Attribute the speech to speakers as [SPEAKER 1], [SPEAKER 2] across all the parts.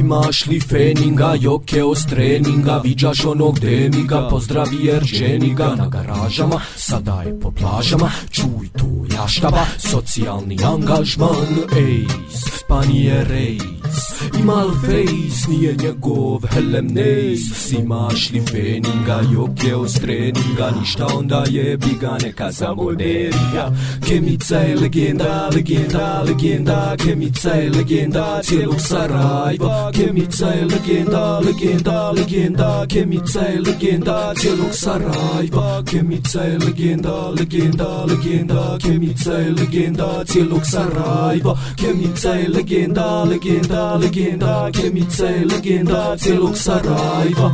[SPEAKER 1] Imaš li feninga, jokeo s treninga, viđaš onog demiga, pozdravi Erđeniga. Na garažama, sada je po plažama, čuj tu jaštava, socijalni angažman, ejs, pa nije rejs. Imal fejs, nije njegov helem nejs. Imaš li feninga, jokeo s treninga, ništa onda jebi ga, neka samo nerija. Kemica je legenda, legenda, legenda, Kemica je legenda cijelog Sarajeva. Kemica je legenda, legenda, legenda, Kemica je legenda cijelog Sarajeva. Kemica je legenda, legenda, legenda, Kemica je legenda cijelog Sarajeva. Kemica je legenda, legenda, legenda, Kemica je legenda cijelog Sarajeva.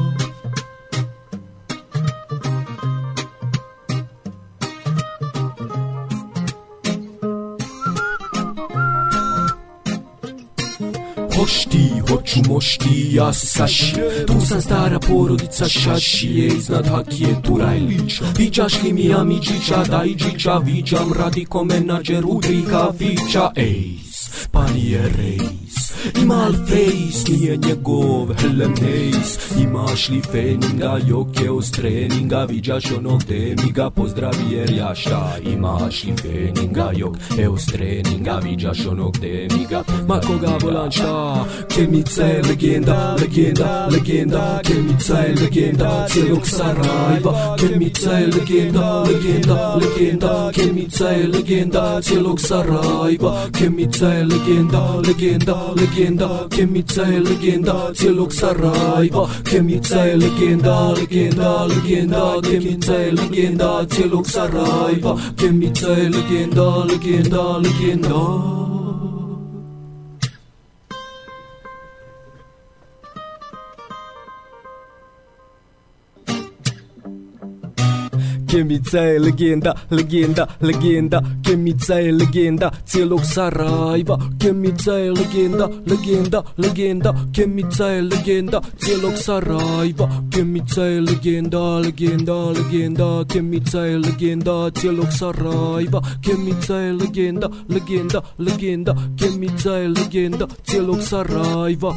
[SPEAKER 1] Hošti, hoću mošti, ja Saši. Tu sam stara porodica Šašije, iznad Hakije Turajlića. Viđaš li mi Amidžića, Dajđića, viđam Radiko menadžeru tri kafića. Ejs, pa nije rejs. Imal fejs, nije njegov helem nejs. Imaš li feninga, jokeo s treninga, viđaš onog demiga, pozdravi jer jašta. Imaš li feninga, jokeo s treninga, viđaš onog demiga, ma koga volan šta. Kemica je legenda, legenda, legenda, Kemica je legenda cijelog Sarajeva. Kemica je legenda, legenda, legenda, Kemica je legenda cijelog Sarajeva. Kemica je legenda, legenda, legenda, Kemica je legenda cijelog Sarajeva. Kemica je legenda, legenda, legenda, Kemica je legenda cijelog Sarajeva. Kemica je legenda, legenda, legenda. Kemica je legenda, legenda, legenda, Kemica je legenda cijelog Sarajeva. Kemica je legenda, legenda, legenda, Kemica je legenda cijelog Sarajeva. Kemica je legenda, legenda, legenda, Kemica je legenda cijelog Sarajeva. Kemica je legenda, legenda, legenda, Kemica je legenda cijelog Sarajeva.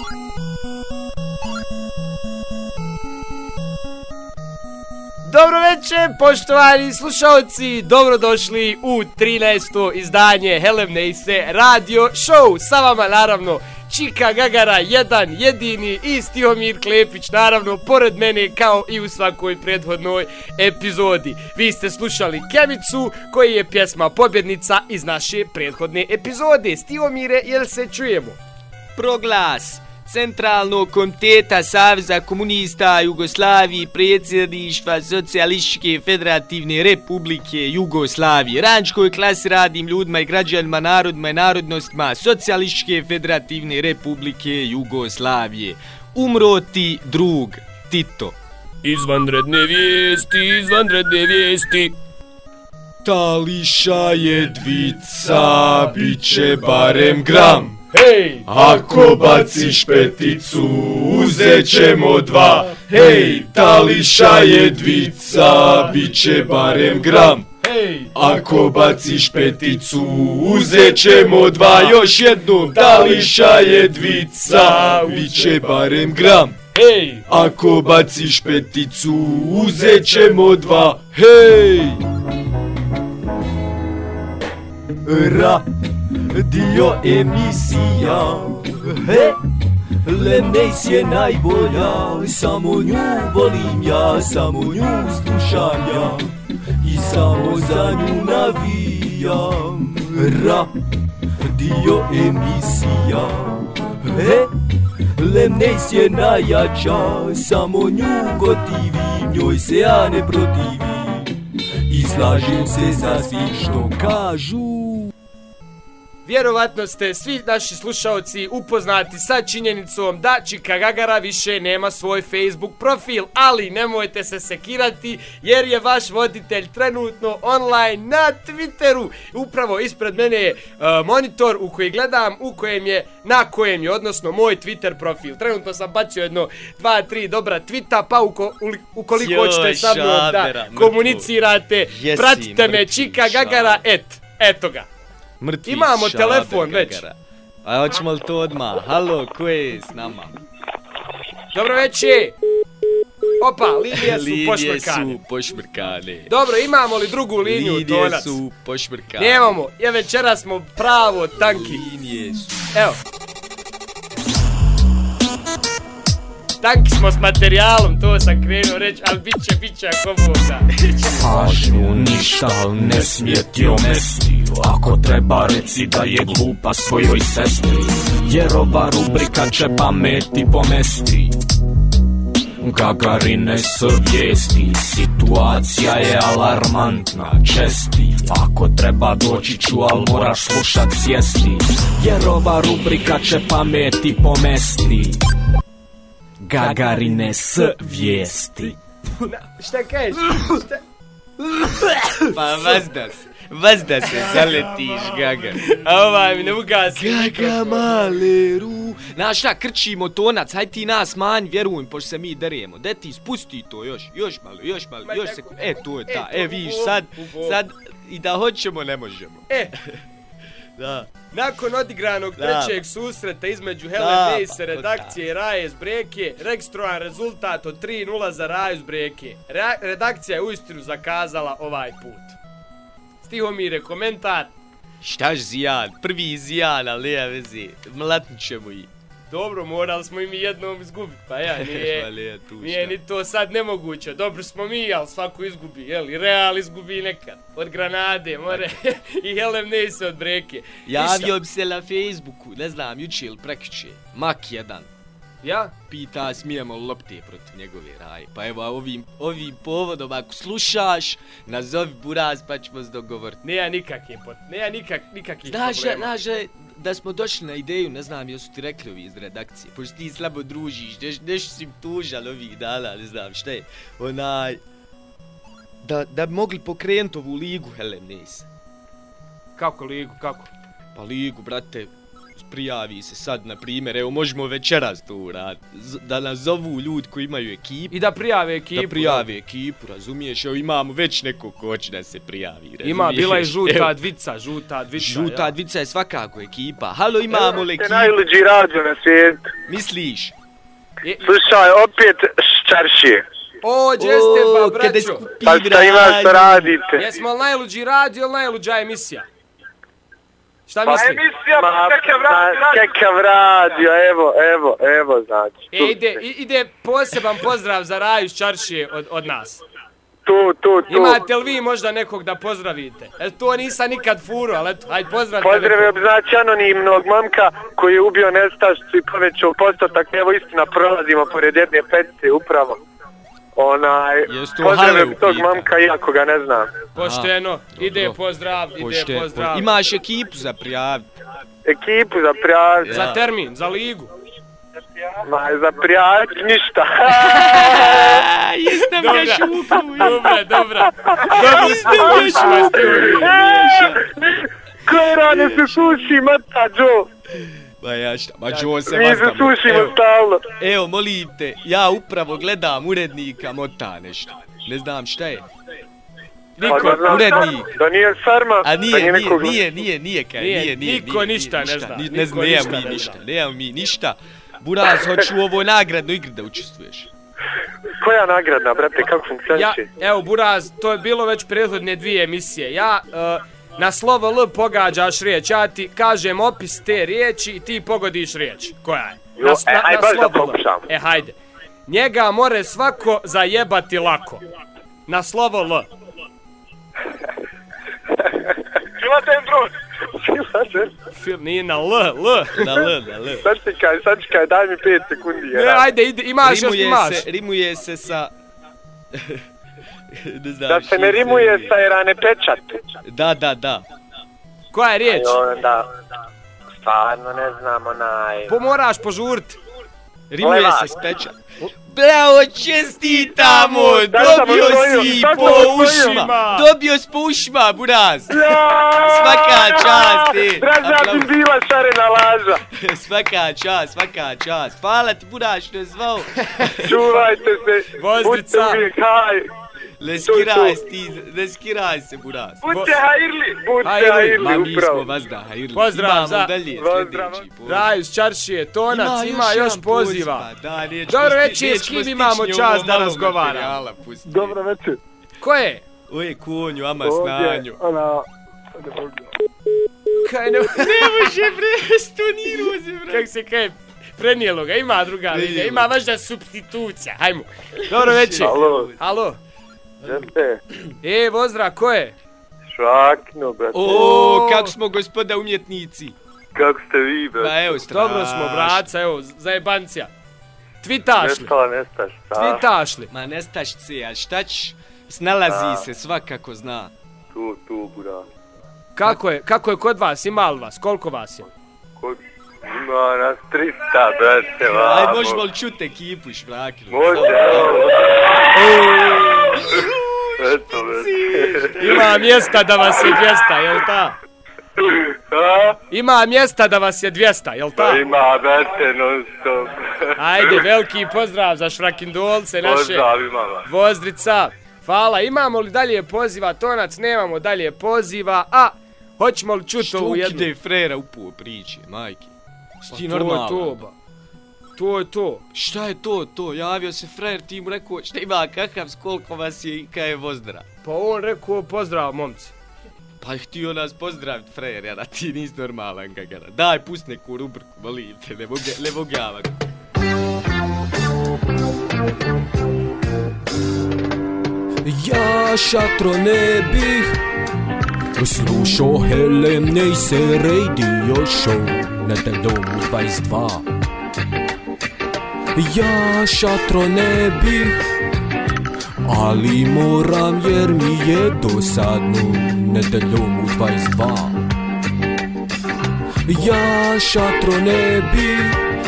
[SPEAKER 2] Dobro večer, poštovani slušalci, dobrodošli u 13. izdanje Helem Nejse radio show. Sa vama naravno Čika Gagara, jedan jedini i Stihomir Klepić, naravno pored mene kao i u svakoj prethodnoj epizodi. Vi ste slušali Kemicu, koji je pjesma pobjednica iz naše prethodne epizode. Stihomire, jel se čujemo?
[SPEAKER 3] Proglas Centralnog komiteta Saveza komunista Jugoslavije, predsjedništva Socijalističke federativne republike Jugoslavije, rančkoj klasi, radnim ljudima i građanima, narodima i narodnostima Socijalističke federativne republike Jugoslavije. Umro ti drug Tito.
[SPEAKER 2] Izvanredne vijesti, izvanredne vijesti.
[SPEAKER 4] Tališa jedvica, bit će barem gram.
[SPEAKER 2] Hej!
[SPEAKER 4] Ako baciš peticu, uzet ćemo dva. Hej, Tališa jedvica, bit će barem gram.
[SPEAKER 2] Hej!
[SPEAKER 4] Ako baciš peticu, uzet ćemo dva. Još jednom, Tališa jedvica, bit će barem gram.
[SPEAKER 2] Hej!
[SPEAKER 4] Ako baciš peticu, uzet ćemo dva. Hej! Radio emisija, Lemnejs je najbolja, samo nju volim ja, samo nju slušam ja i samo za nju navijam. Radio emisija, Lemnejs je najjača, samo nju gotivim, njoj se ja ne protivim i slažem se sa svim što kažu.
[SPEAKER 2] Vjerovatno ste svi naši slušalci upoznati sa činjenicom da Čika Gagara više nema svoj Facebook profil, ali nemojte se sekirati jer je vaš voditelj trenutno online na Twitteru. Upravo ispred mene je monitor u koji gledam, na kojem je odnosno moj Twitter profil. Trenutno sam bacio 1, 2, 3 dobra twita, pa ukoliko hoćete sa mnom da komunicirate, pratite me Čika Gagara, eto ga.
[SPEAKER 3] Mrtvi
[SPEAKER 2] imamo
[SPEAKER 3] Šaber
[SPEAKER 2] telefon
[SPEAKER 3] Gagara.
[SPEAKER 2] već.
[SPEAKER 3] A hoćemo li to odmah? Halo, ko je s nama?
[SPEAKER 2] Dobro večer. Opa, linije su pošmrkane.
[SPEAKER 3] Linije su pošmrkane.
[SPEAKER 2] Dobro, imamo li drugu liniju,
[SPEAKER 3] Linije
[SPEAKER 2] Tonac?
[SPEAKER 3] su pošmrkane.
[SPEAKER 2] Nemamo, ja večeras smo pravo tanki.
[SPEAKER 3] Linije su.
[SPEAKER 2] Evo. Tanki smo s materijalom, to sam krenuo reći, ali bit će ako Bog da.
[SPEAKER 1] Pažnju ništa ne smije ti omesti. Ako treba reci da je glupa svojoj sestri, jer ova rubrika će pameti pomesti. Gagarine s vijesti, situacija je alarmantna, česti. Ako treba doći ću, al moraš slušat sjesti, jer ova rubrika će pameti pomesti. Gagarine s vijesti.
[SPEAKER 2] Šta kažeš?
[SPEAKER 3] Pa vazda se zaletiš, Gaga.
[SPEAKER 2] A ovaj mi ne ugasi.
[SPEAKER 3] Gaga maleru. Znaš šta, krčimo Tonac, haj ti nas manj, vjerujem, pošto se mi deremo. De ti spusti to još malo, još sekund. To je ta, vidiš, sad i da hoćemo, ne možemo. Da.
[SPEAKER 2] Nakon odigranog trećeg susreta između Helen Nice redakcije i Raje iz Breke, registrovan rezultat od 3:0 za Raju iz Breke. Redakcija je uistinu zakazala ovaj put. Stihomire, komentar.
[SPEAKER 3] Štaš Zijan, prvi Zijan, ali nema veze, mlatnit ćemo ih.
[SPEAKER 2] Dobro, morali smo i mi jednom izgubiti, pa nije ni to sad nemoguće. Dobro smo mi, ali svako izgubi, jel? I Real izgubi nekad. Od Granade, more. I Helen Nice od Breke.
[SPEAKER 3] Javio bi se na Facebooku, ne znam, juče ili prekjuče. Mak jedan.
[SPEAKER 2] Ja?
[SPEAKER 3] Pita, smijemo lopte protiv njegove Raje. Pa evo, ovim povodom, ako slušaš, nazovi Buraz pa ćemo se dogovoriti.
[SPEAKER 2] Nema nikakvih problema.
[SPEAKER 3] Znaš, da smo došli na ideju, ne znam, jesu ti rekli ovi iz redakcije, pošto ti slabo družiš, nešto si im tužal ovih dana, ne znam šta je, da bi mogli pokrenuti ovu ligu Helen Nice.
[SPEAKER 2] Kako ligu, kako?
[SPEAKER 3] Pa ligu, brate, prijavi se sad, na primjer, evo možemo večeras to uraditi, da nas zovu ljudi koji imaju ekipu.
[SPEAKER 2] I da prijave ekipu.
[SPEAKER 3] Da prijave ekipu, razumiješ, evo imamo već nekog ko hoće da se prijavi, razumiješ.
[SPEAKER 2] Ima, bila je žuta dvica.
[SPEAKER 3] Žuta dvica je svakako ekipa. Halo, imamo li ekipu?
[SPEAKER 5] Evo, najluđi radio na svijetu.
[SPEAKER 3] Misliš?
[SPEAKER 5] Slušaj, opet ščaršije.
[SPEAKER 2] O, gdje ste pa, braćo?
[SPEAKER 5] Pa šta imaš što radite?
[SPEAKER 2] Jesmo li najluđi radio ili najluđa emisija? Šta misli?
[SPEAKER 5] Pa emisija, kakav radio, evo, znači.
[SPEAKER 2] Ide poseban pozdrav za Raju iz Čaršije od nas.
[SPEAKER 5] Tu.
[SPEAKER 2] Imate li vi možda nekog da pozdravite? To nisam nikad furo, ali eto, hajde pozdravite.
[SPEAKER 5] Pozdravio bi znači anonimnog momka koji je ubio nestašicu i povećao postotak. Evo istina, prolazimo pored jedne petice upravo. Pozdravio bi tog momka, iako ga ne znam.
[SPEAKER 2] Pošteno, ide pozdrav.
[SPEAKER 3] Imaš ekipu za prijaviti?
[SPEAKER 5] Ekipu za prijaviti?
[SPEAKER 2] Za termin, za ligu?
[SPEAKER 5] Ma, za prijaviti ništa.
[SPEAKER 3] Jeste me šuku.
[SPEAKER 2] Dobra. Dobro smo ušli,
[SPEAKER 5] Koje rane se suši, mata, Joe?
[SPEAKER 3] Ma ja šta, ma Joe se
[SPEAKER 5] mi se sušimo stalno.
[SPEAKER 3] Evo, molim te, ja upravo gledam urednika mota nešto. Ne znam šta je.
[SPEAKER 2] Niko,
[SPEAKER 3] urednik.
[SPEAKER 5] Da nije Sarma,
[SPEAKER 3] a
[SPEAKER 2] nije kaj. Niko ništa ne zna.
[SPEAKER 3] Nemamo mi ništa. Buraz, hoću u ovoj nagradnoj igri da učestvuješ.
[SPEAKER 5] Koja nagradna, brate, kako funkcioniše?
[SPEAKER 2] Evo, Buraz, to je bilo već prethodne 2 emisije. Ja na slovo L pogađaš riječ, ja ti kažem opis te riječi i ti pogodiš riječ. Koja je?
[SPEAKER 5] Aj baš da pokušam.
[SPEAKER 2] Hajde. Njega more svako zajebati lako. Na slovo L.
[SPEAKER 5] Živaten brud.
[SPEAKER 2] Nije na L.
[SPEAKER 5] Sad čekaj, daj mi 5 sekundi.
[SPEAKER 2] Ne, ajde, imaš.
[SPEAKER 3] Rimuje se sa...
[SPEAKER 5] Da se ne rimuje sa Erane pečat.
[SPEAKER 3] Da.
[SPEAKER 2] Koja je riječ?
[SPEAKER 5] Stvarno ne znam onaj...
[SPEAKER 2] Moraš požuriti.
[SPEAKER 3] Rimuje se s pečat. Bravo, čestitamo! Dobio si po ušima! Dobio si po ušima, Buraz! Svaka čast!
[SPEAKER 5] Draža bi bila šarena laža!
[SPEAKER 3] Svaka čast! Hvala ti, Buraz, što je zvao!
[SPEAKER 5] Čuvajte se!
[SPEAKER 2] Vozdrica!
[SPEAKER 3] Ne skiraj se, buraz.
[SPEAKER 5] Budite hajirli,
[SPEAKER 3] Ma mi
[SPEAKER 5] upravo.
[SPEAKER 3] smo vazda hajirli.
[SPEAKER 2] Pozdrav
[SPEAKER 3] Imamo
[SPEAKER 2] za-
[SPEAKER 3] dalje
[SPEAKER 5] Pozdrav.
[SPEAKER 3] sljedeći poziv.
[SPEAKER 2] Raju iz Čaršije, Tonac ima još
[SPEAKER 3] jedan
[SPEAKER 2] poziva.
[SPEAKER 3] Da,
[SPEAKER 2] Dobro večer, s kim imamo čast da razgovaramo?
[SPEAKER 5] Dobro večer.
[SPEAKER 2] Ko je?
[SPEAKER 3] Oje konju, ama
[SPEAKER 5] Ovdje,
[SPEAKER 3] snanju.
[SPEAKER 2] Kaj ne...
[SPEAKER 3] Ne može presto, ni roze,
[SPEAKER 2] Kako se kaj? Prenijelo ga, ima druga linija, ima važda supstitucija, hajmo. Dobro večer.
[SPEAKER 5] Alo,
[SPEAKER 2] Halo.
[SPEAKER 5] jeste?
[SPEAKER 2] Pozdrav, ko je?
[SPEAKER 5] Šakno, brate.
[SPEAKER 3] O, kako smo gospoda umjetnici.
[SPEAKER 5] Kako ste vi, brate?
[SPEAKER 3] Pa evo, strašno.
[SPEAKER 2] Dobro smo, braca, evo, zajebancija. Tvitaš li?
[SPEAKER 5] Nestaš, šta?
[SPEAKER 2] Tvitaš li?
[SPEAKER 3] Ma nestaš se, a šta ćeš? Snalazi se, svakako zna.
[SPEAKER 5] Tu, bura.
[SPEAKER 2] Kako je kod vas, ima li vas, koliko vas je?
[SPEAKER 5] Ima nas 300, brate, vamo.
[SPEAKER 3] Aj, možemo li čut ekipu, švrakili?
[SPEAKER 5] Može, evo. Eto, brate.
[SPEAKER 2] Ima mjesta da vas je 200, jel ta?
[SPEAKER 5] A?
[SPEAKER 2] Ima mjesta da vas je 200, jel ta?
[SPEAKER 5] Ima, brate, non stop.
[SPEAKER 2] Ajde, veliki pozdrav za šrakindolce naše.
[SPEAKER 5] Pozdrav, ima vas.
[SPEAKER 2] Vozdrica. Hvala, imamo li dalje poziva, Tonac, nemamo dalje poziva, a hoćemo li čuti ovu jednu?
[SPEAKER 3] Što ukide frera upo priče, majke?
[SPEAKER 2] Pa
[SPEAKER 3] Sti
[SPEAKER 2] to je
[SPEAKER 3] normalan.
[SPEAKER 2] to, ba. To je to.
[SPEAKER 3] Šta je to? Javio se frajer, ti mu rekao šta ima, kakav, koliko vas je i kaj je vozdra.
[SPEAKER 2] Pa on rekao pozdrav, momci.
[SPEAKER 3] Pa htio nas pozdravit frajer, jara, ti nis normalan gagara. Daj, pust neku rubriku, molim te, ne vogava.
[SPEAKER 1] Ja šatro ne bih slušao Helen Nejse radio show nedeljom u 22. Ja šatro ne bih, ali moram jer mi je dosadno nedeljom u 22. Ja šatro ne bih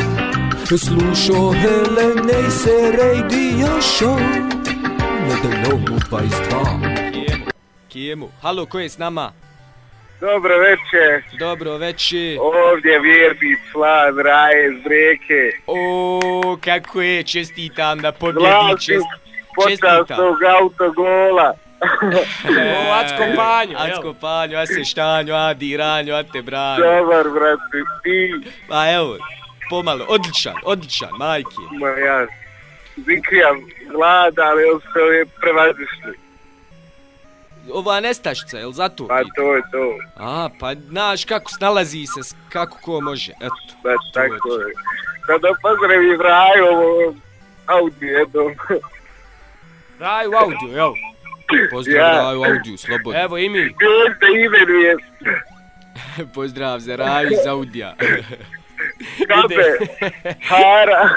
[SPEAKER 1] slušao Helen Nejse radio show nedeljom u 22.
[SPEAKER 3] Kijemu, halo, ko je s nama?
[SPEAKER 5] Dobro večer.
[SPEAKER 3] Dobro večer.
[SPEAKER 5] Ovdje vjerbi član Raje iz Breke.
[SPEAKER 3] O, kako je, čestitam na pobjedi,
[SPEAKER 5] Vlasnik počasnog autogola.
[SPEAKER 2] O, Acko Panjo, jel?
[SPEAKER 3] Acko Panjo, a se štanjo, a diranjo, a te branjo.
[SPEAKER 5] Dobar, brate, ti.
[SPEAKER 3] Pa evo, pomalo, odličan, majke.
[SPEAKER 5] Ma ja, zikrijam glada, ali on se ove prevazišli.
[SPEAKER 3] Ova nestašica, jel zato?
[SPEAKER 5] Pa to je to.
[SPEAKER 3] A, pa znaš kako snalazi se, kako ko može, eto.
[SPEAKER 5] Pa
[SPEAKER 3] to je
[SPEAKER 5] tako
[SPEAKER 3] to.
[SPEAKER 5] je. Kada pozdravim Raju ovom Audi jednom.
[SPEAKER 2] Raju audio, jel?
[SPEAKER 3] Pozdrav
[SPEAKER 5] Ja.
[SPEAKER 3] Raju Audiju, slobodno.
[SPEAKER 2] Evo i mi.
[SPEAKER 5] Gdje se imenuje?
[SPEAKER 3] Pozdrav za Raju iz Audija.
[SPEAKER 5] Kape, Hara.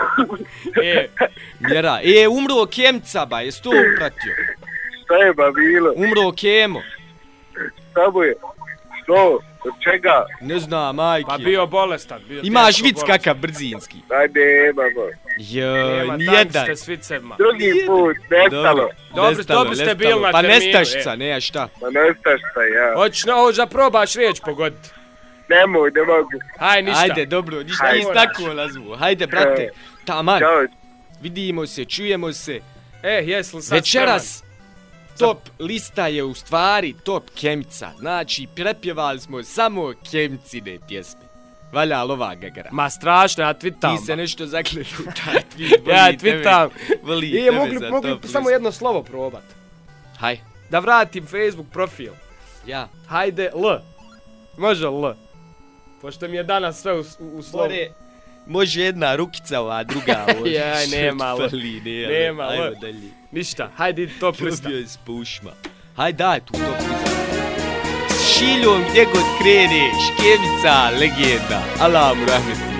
[SPEAKER 3] Mjera, umro Kemca, ba, jes to upratio?
[SPEAKER 5] Šta je ba bilo?
[SPEAKER 3] Umro Kemo.
[SPEAKER 5] Šta mu je? Što? Od čega?
[SPEAKER 3] Ne znam, majke.
[SPEAKER 2] Pa bio bolestan. Bio
[SPEAKER 3] Imaš
[SPEAKER 2] teško
[SPEAKER 3] vic
[SPEAKER 2] bolestan.
[SPEAKER 3] kakav brzinski.
[SPEAKER 5] Daj nemamo.
[SPEAKER 2] Nema
[SPEAKER 3] Nijedan.
[SPEAKER 2] tančite s vicevima.
[SPEAKER 5] Drugi put, nestalo.
[SPEAKER 2] Dobro ste bili na
[SPEAKER 3] pa
[SPEAKER 2] terminu,
[SPEAKER 3] nestašica, ne, šta?
[SPEAKER 5] Ma nestaš šta ja.
[SPEAKER 2] Hoćeš na ovo da probaš riječ pogoditi.
[SPEAKER 5] Nemoj, ne mogu.
[SPEAKER 2] Haj, ništa.
[SPEAKER 3] Ajde, dobro, ništa
[SPEAKER 5] Hajde.
[SPEAKER 3] nis tako nazvu. Hajde, brate, taman,
[SPEAKER 5] Ćao.
[SPEAKER 3] vidimo se, čujemo se.
[SPEAKER 2] Jes li sad
[SPEAKER 3] Večeras top lista je u stvari top Kemica. Znači, prepjevali smo samo Kemicine pjesme. Valja li ova gagara?
[SPEAKER 2] spreman? Ma strašno, ja twitam.
[SPEAKER 3] Ti se nešto zakljeti u taj tweet.
[SPEAKER 2] Ja twitam.
[SPEAKER 3] Voli
[SPEAKER 2] I
[SPEAKER 3] tebe
[SPEAKER 2] mogli
[SPEAKER 3] za
[SPEAKER 2] samo
[SPEAKER 3] top listu.
[SPEAKER 2] jedno slovo probat.
[SPEAKER 3] Haj,
[SPEAKER 2] Da vratim Facebook profil.
[SPEAKER 3] ja.
[SPEAKER 2] Hajde, L. Može L. Pošto mi je danas sve u slovu.
[SPEAKER 3] More, može jedna rukica, ova druga.
[SPEAKER 2] Jaj, nema, ali. Nema,
[SPEAKER 3] Ajmo
[SPEAKER 2] ali.
[SPEAKER 3] dalje.
[SPEAKER 2] Ništa, hajde idi top lista.
[SPEAKER 3] Probio je s pušma. Haj daj tu top listu. S Šiljom gdje god kreneš, Kemica, legenda. Allah mu rahmeti.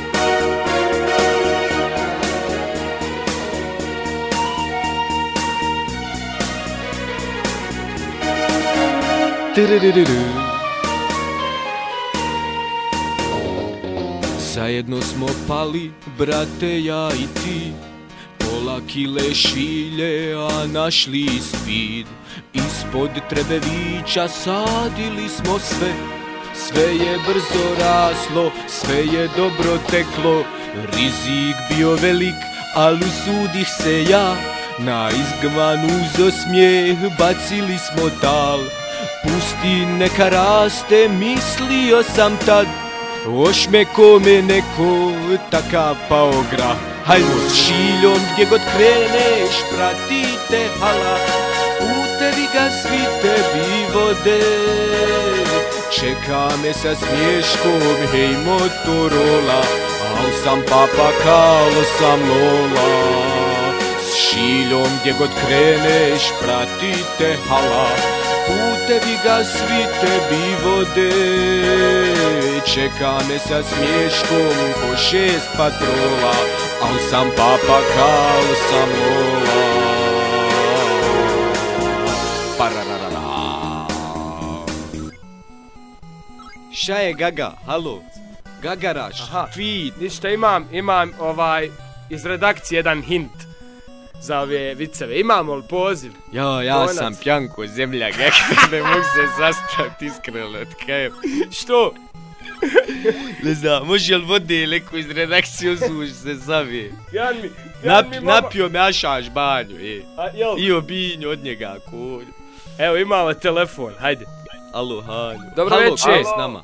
[SPEAKER 3] Zajedno smo pali, brate, ja i ti. Pola kile šilje, a našli speed. Ispod Trebevića sadili smo sve. Sve je brzo raslo, sve je dobro teklo. Rizik bio velik, ali usudih se ja.
[SPEAKER 4] Na izgvan uz osmijeh bacili smo tal. Pusti neka raste, mislio sam tad. Oš me kome neko takav pao grah. Hajmo s Šiljom gdje god kreneš, pratite hala. Putevi ga svi tebi vode. Čeka me sa smješkom, hej Motorola. Al sam papa, kalo sam Lola. S Šiljom gdje god kreneš, pratite hala. Putevi ga svi tebi vode. Čeka me sa smješkom po 6 patrola. Al sam papa, kalo sam Lola. Pararara.
[SPEAKER 3] Šta je Gaga? Halo? Gagaraš, tweet.
[SPEAKER 2] Ništa, imam iz redakcije jedan hint za ove viceve. Imamo li poziv?
[SPEAKER 3] Ja sam Pjanko Zemljak, ne mogu se sastaviti iskreno od kajem.
[SPEAKER 2] Što?
[SPEAKER 3] Ne znam, može li vode neko iz redakcije osuži se zove? Napio me Ašaš banju, I obinju od njega kolju.
[SPEAKER 2] Evo, imamo telefon, hajde.
[SPEAKER 3] Alo, Hanju.
[SPEAKER 2] Dobro
[SPEAKER 3] večer.
[SPEAKER 2] Halo,
[SPEAKER 3] s nama.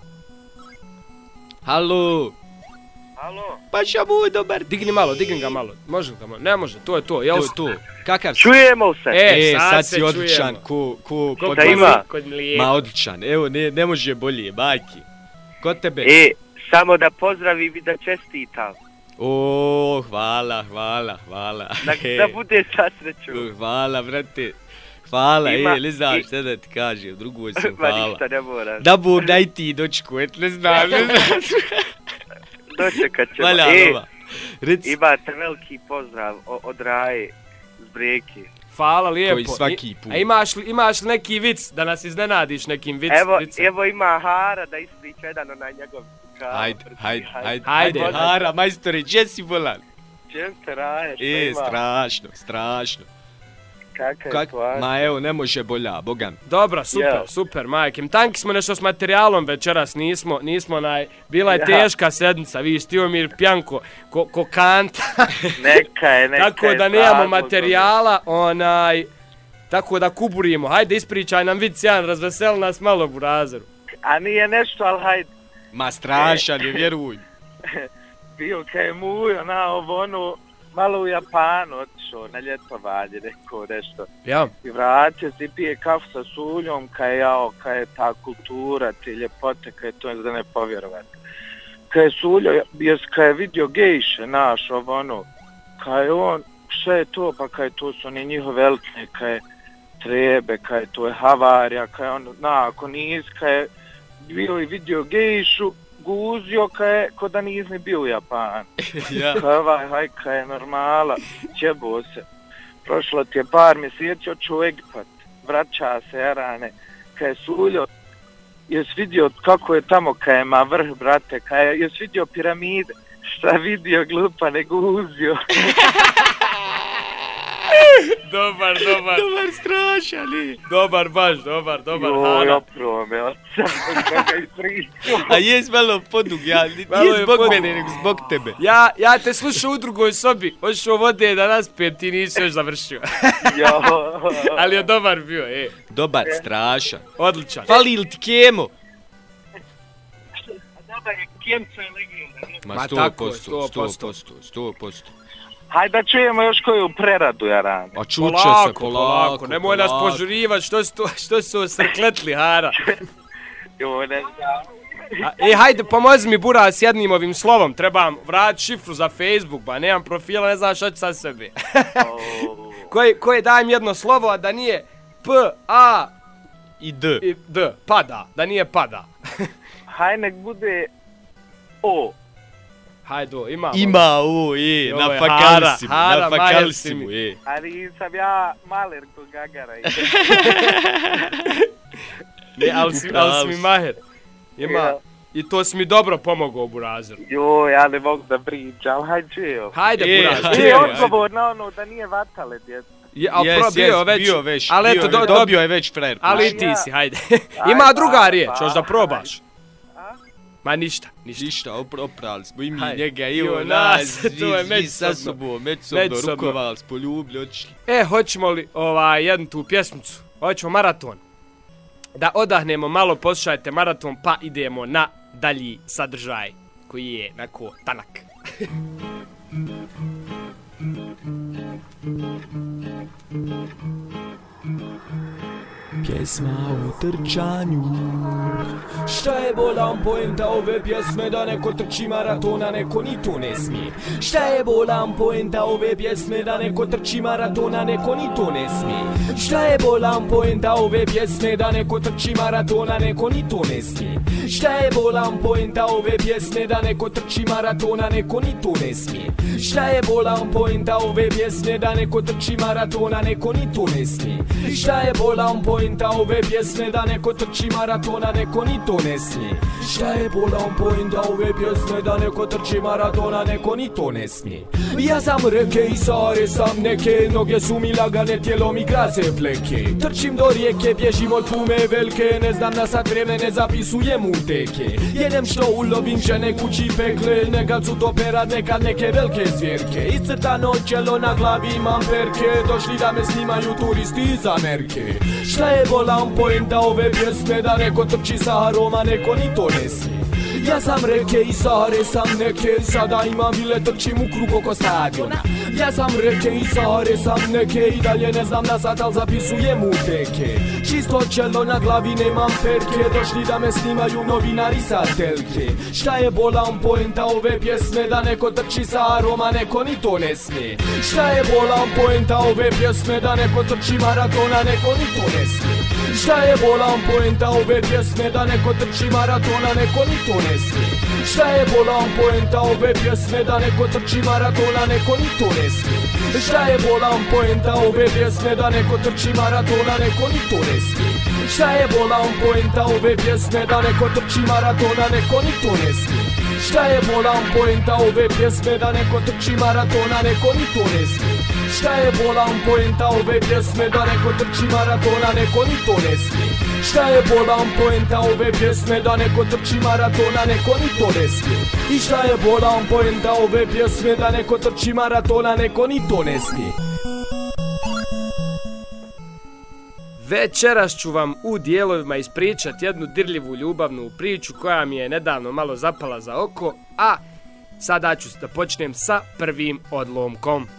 [SPEAKER 3] Halo. Pa šta moj dobar.
[SPEAKER 2] Digni ga malo. Može li ga malo? Ne može, to je to.
[SPEAKER 3] To. Kakav si?
[SPEAKER 5] Čujemo se.
[SPEAKER 3] Sad si odličan. Ko
[SPEAKER 5] da ima?
[SPEAKER 3] Ma odličan. Evo, ne može bolje, majki. Kod tebe?
[SPEAKER 5] Samo da pozdravim i da čestitam.
[SPEAKER 3] O, hvala.
[SPEAKER 5] Da bude sasreću.
[SPEAKER 3] Hvala, brate. Hvala, ne znam šta da ti kažem, drugoj sam hvala.
[SPEAKER 5] Ništa ne moraš.
[SPEAKER 3] Da Bog daj ti dočku, ne znam.
[SPEAKER 5] Dočekat ćemo.
[SPEAKER 3] Hvala,
[SPEAKER 5] imate veliki pozdrav od Raje z Breke.
[SPEAKER 2] Hvala lijepo.
[SPEAKER 3] Koji svaki put.
[SPEAKER 2] A imaš li neki vic da nas iznenadiš nekim vicem?
[SPEAKER 5] Evo ima Hara da ispriča jedan onaj njegov
[SPEAKER 3] Hajde, Hara, majstori, gdje si volan?
[SPEAKER 5] Gdje se Raje, šta ima?
[SPEAKER 3] Strašno.
[SPEAKER 5] Kakav?
[SPEAKER 3] Ma evo, ne može bolja, bogan.
[SPEAKER 2] Dobro, super, majke. Tanki smo nešto s materijalom večeras, nismo bila je teška sedmica, vidiš, Tihomir Pjanko, ko kanta.
[SPEAKER 5] Neka je.
[SPEAKER 2] Tako da nemamo materijala, tako da kuburimo. Hajde, ispričaj nam vic jedan, razveseli nas malo burazeru.
[SPEAKER 5] A nije nešto, ali hajde.
[SPEAKER 3] Ma strašan je, vjeruj.
[SPEAKER 5] Bio kaj mujo na ovo, malo u Japanu otišao na ljetovanje, nešto.
[SPEAKER 2] Ja.
[SPEAKER 5] I vratio se i pije kafu sa suljom, kaj je ta kultura, te ljepote, kaj je to da ne povjerovati. Kaj je suljo, kaj je vidio gejše naš, kaj je on, šta je to, pa kaj to su oni njihove elitne, kaj je trebe, kaj to je havarija, kaj on, ako nis, kaj je bio i vidio gejšu, guzio ko da nis ni bio u Japanu. Kaj je normala, ćebo se. Prošlo ti je par mjeseci, oču u Egipat, vraća se Erane, kaj je suljo, jes vidio kako je tamo, kaj ima vrh, brate, jes vidio piramide, šta vidio glupa, ne guzio.
[SPEAKER 2] Dobar,
[SPEAKER 3] strašan.
[SPEAKER 2] Dobar, baš, dobar, Hana.
[SPEAKER 5] Opravo me, odsam, koga ispričao.
[SPEAKER 3] A jes malo podug, nije zbog mene, nego zbog tebe.
[SPEAKER 2] Ja te slušao u drugoj sobi, hoćeš o vode da naspijem, ti nisi još završio. Ali je dobar bio,
[SPEAKER 3] Dobar, strašan.
[SPEAKER 2] Odličan.
[SPEAKER 3] Fali li ti Kemo?
[SPEAKER 5] Dobar je, Kemca je legenda.
[SPEAKER 3] Ma 100%.
[SPEAKER 5] Hajde da čujemo još koju preradu, Jarane.
[SPEAKER 3] A čuće se, polako.
[SPEAKER 2] Nemoj nas požurivati, što su srkletli, Hara.
[SPEAKER 5] Ne znam.
[SPEAKER 2] Hajde, pomozi mi, Bura, s jednim ovim slovom. Trebam vratiti šifru za Facebook, ba nemam profila, ne znam što ću sa sebi. Koje dajem jedno slovo, a da nije P, A
[SPEAKER 3] i D.
[SPEAKER 2] Pada, da nije pada.
[SPEAKER 5] Hajde, nek bude O.
[SPEAKER 2] Hajde, imamo.
[SPEAKER 3] Ima O, na fakalsimu,
[SPEAKER 5] Ali sam ja maler ko Gagara.
[SPEAKER 2] Ali si mi maher. Ima. I to si mi dobro pomogao, Burazer.
[SPEAKER 5] Ja ne mogu da pričam, hajde čujem.
[SPEAKER 2] Hajde, Burazer.
[SPEAKER 5] Odgovor na da nije vatale, djeca.
[SPEAKER 3] Bio već. Dobio je već frajer.
[SPEAKER 2] Ali i ti si, hajde. Ima druga riječ, hoćeš da probaš? Ma ništa.
[SPEAKER 3] Ništa, oprali smo i mi
[SPEAKER 2] Hajde.
[SPEAKER 3] njega i
[SPEAKER 2] I
[SPEAKER 3] on
[SPEAKER 2] on
[SPEAKER 3] nas,
[SPEAKER 2] nas, to je
[SPEAKER 3] i sa
[SPEAKER 2] međusobno.
[SPEAKER 3] sobom, međusobno
[SPEAKER 2] Međusobno.
[SPEAKER 3] rukovali, poljubili, otišli.
[SPEAKER 2] Hoćemo li jednu tu pjesmicu? Hoćemo maraton. Da odahnemo malo, poslušajte maraton, pa idemo na dalji sadržaj koji je nako tanak.
[SPEAKER 4] Pjesma o trčanju. Šta je bolan poenta ove pjesme, da neko trči maratona, neko ni to ne smije. Šta je bolan poenta ove pjesme, da neko trči maratona, neko ni to ne smije. Šta je bolan poenta ove pjesme, da neko trči maratona, neko ni to ne smije. Šta je bolan poenta ove pjesme, da neko trči maratona, neko ni to ne smije. Šta je bolan poenta ove pjesme, da neko trči maratona, neko ni to ne smije. Šta je bolan poenta ove pjesme, da neko trči maratona, neko ni to ne smije. Šta je bolan poenta ove pjesme, da neko trči maratona, neko ni to ne smije. Ja sam reke i sare sam neke, noge su mi lagane, tijelo mi krase fleke. Trčim do rijeke, bježim od pume velike, ne znam na sat vreme, ne zapisujem uteke. Jedem što ulovim žene kući pekle, nekad su to perad, nekad neke velike zvjerke. Iscrtano čelo na glavi imam perke, došli da me snimaju turisti iz Amerike. Šta je bolan poenta ove pjesme, da neko trči Saharom, a neko ni to ne smije. Ja sam reke i Sahare sam neke, sada imam vile, trčim u krug oko stadiona. Ja sam reke i Sahare sam neke, i dalje ne znam na sat, al zapisujem uteke. Čisto čelo na glavi, nemam perke, došli da me snimaju novinari sa telke. Šta je bolan poenta ove pjesme, da neko trči Saharom, a neko ni to ne smije. Šta je bolan poenta ove pjesme, da neko trči maratona, neko ni to ne smije. Šta je bolan poenta ove pjesme, da neko trči maratona, neko ni to ne smije. Šta je bolan poenta ove pjesme, da neko trči maratona, neko ni to ne smije. Šta je bolan poenta ove pjesme, da neko trči maratona, neko ni to ne smije. Šta je bolan poenta ove pjesme, da neko trči maratona, neko ni to ne smije. Šta je bolan poenta ove pjesme, da neko trči maratona, neko ni to ne smije. Šta je bolan poenta ove pjesme, da neko trči maratona, neko ni to ne smije. Šta je bolan poenta ove pjesme, da neko trči maratona, neko ni to ne smije. I šta je bolan poenta ove pjesme, da neko trči maratona, neko ni to ne smije.
[SPEAKER 2] Večeras ću vam u dijelovima ispričati jednu dirljivu ljubavnu priču koja mi je nedavno malo zapala za oko, a sada ću da počnem sa prvim odlomkom.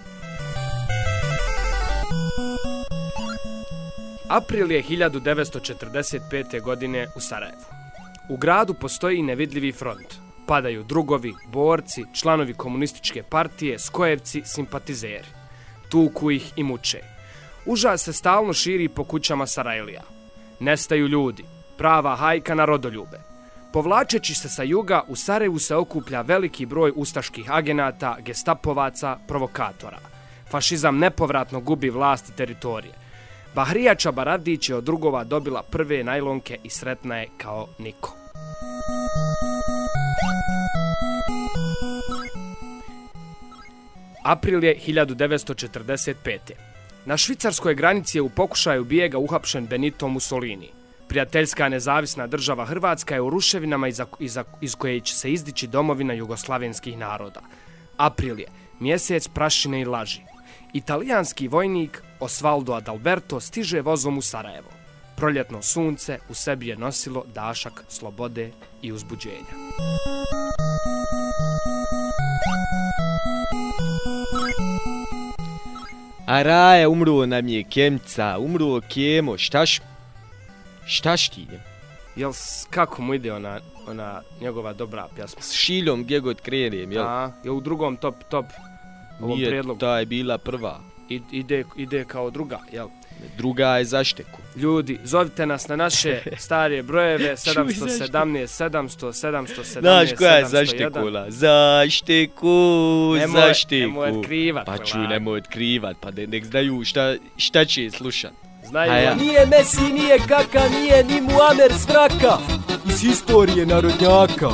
[SPEAKER 2] April je 1945. godine u Sarajevu. U gradu postoji nevidljivi front. Padaju drugovi, borci, članovi komunističke partije, skojevci, simpatizeri. Tuku ih i muče. Užas se stalno širi po kućama Sarajlija. Nestaju ljudi, prava hajka na rodoljube. Povlačeći se sa juga, u Sarajevu se okuplja veliki broj ustaških agenata, gestapovaca, provokatora. Fašizam nepovratno gubi vlast i teritorije. Bahrija Čabaravdić je od drugova dobila prve najlonke i sretna je kao niko. April je 1945. Na švicarskoj granici je u pokušaju bijega uhapšen Benito Mussolini. Prijateljska nezavisna država Hrvatska je u ruševinama iz koje će se izdići domovina jugoslavenskih naroda. April je mjesec prašine i laži. Italijanski vojnik Osvaldo Adalberto stiže vozom u Sarajevo. Proljetno sunce u sebi je nosilo dašak slobode i uzbuđenja.
[SPEAKER 3] A Raja, umruo nam je Kemca, umruo Kemo, štaš ti je?
[SPEAKER 2] Jel, kako mu ide ona njegova dobra pjesma?
[SPEAKER 3] S Šiljom gdje god krenem, jel?
[SPEAKER 2] Je u drugom top ovom
[SPEAKER 3] Nije,
[SPEAKER 2] prijedlogu.
[SPEAKER 3] ta je bila prva.
[SPEAKER 2] Ide kao druga, jel?
[SPEAKER 3] Druga je zašteku.
[SPEAKER 2] Ljudi, zovite nas na naše starije brojeve 717, 700,
[SPEAKER 3] Znaš koja je
[SPEAKER 2] 701.
[SPEAKER 3] zaštekula? Zašteku.
[SPEAKER 2] Nemoj otkrivat.
[SPEAKER 3] Pa čuj, nemoj otkrivat, pa nek znaju šta će slušat.
[SPEAKER 2] Znaju.
[SPEAKER 3] A ja.
[SPEAKER 4] Nije Messi, nije Kaka, nije ni Muamer s vraka. Iz historije narodnjaka.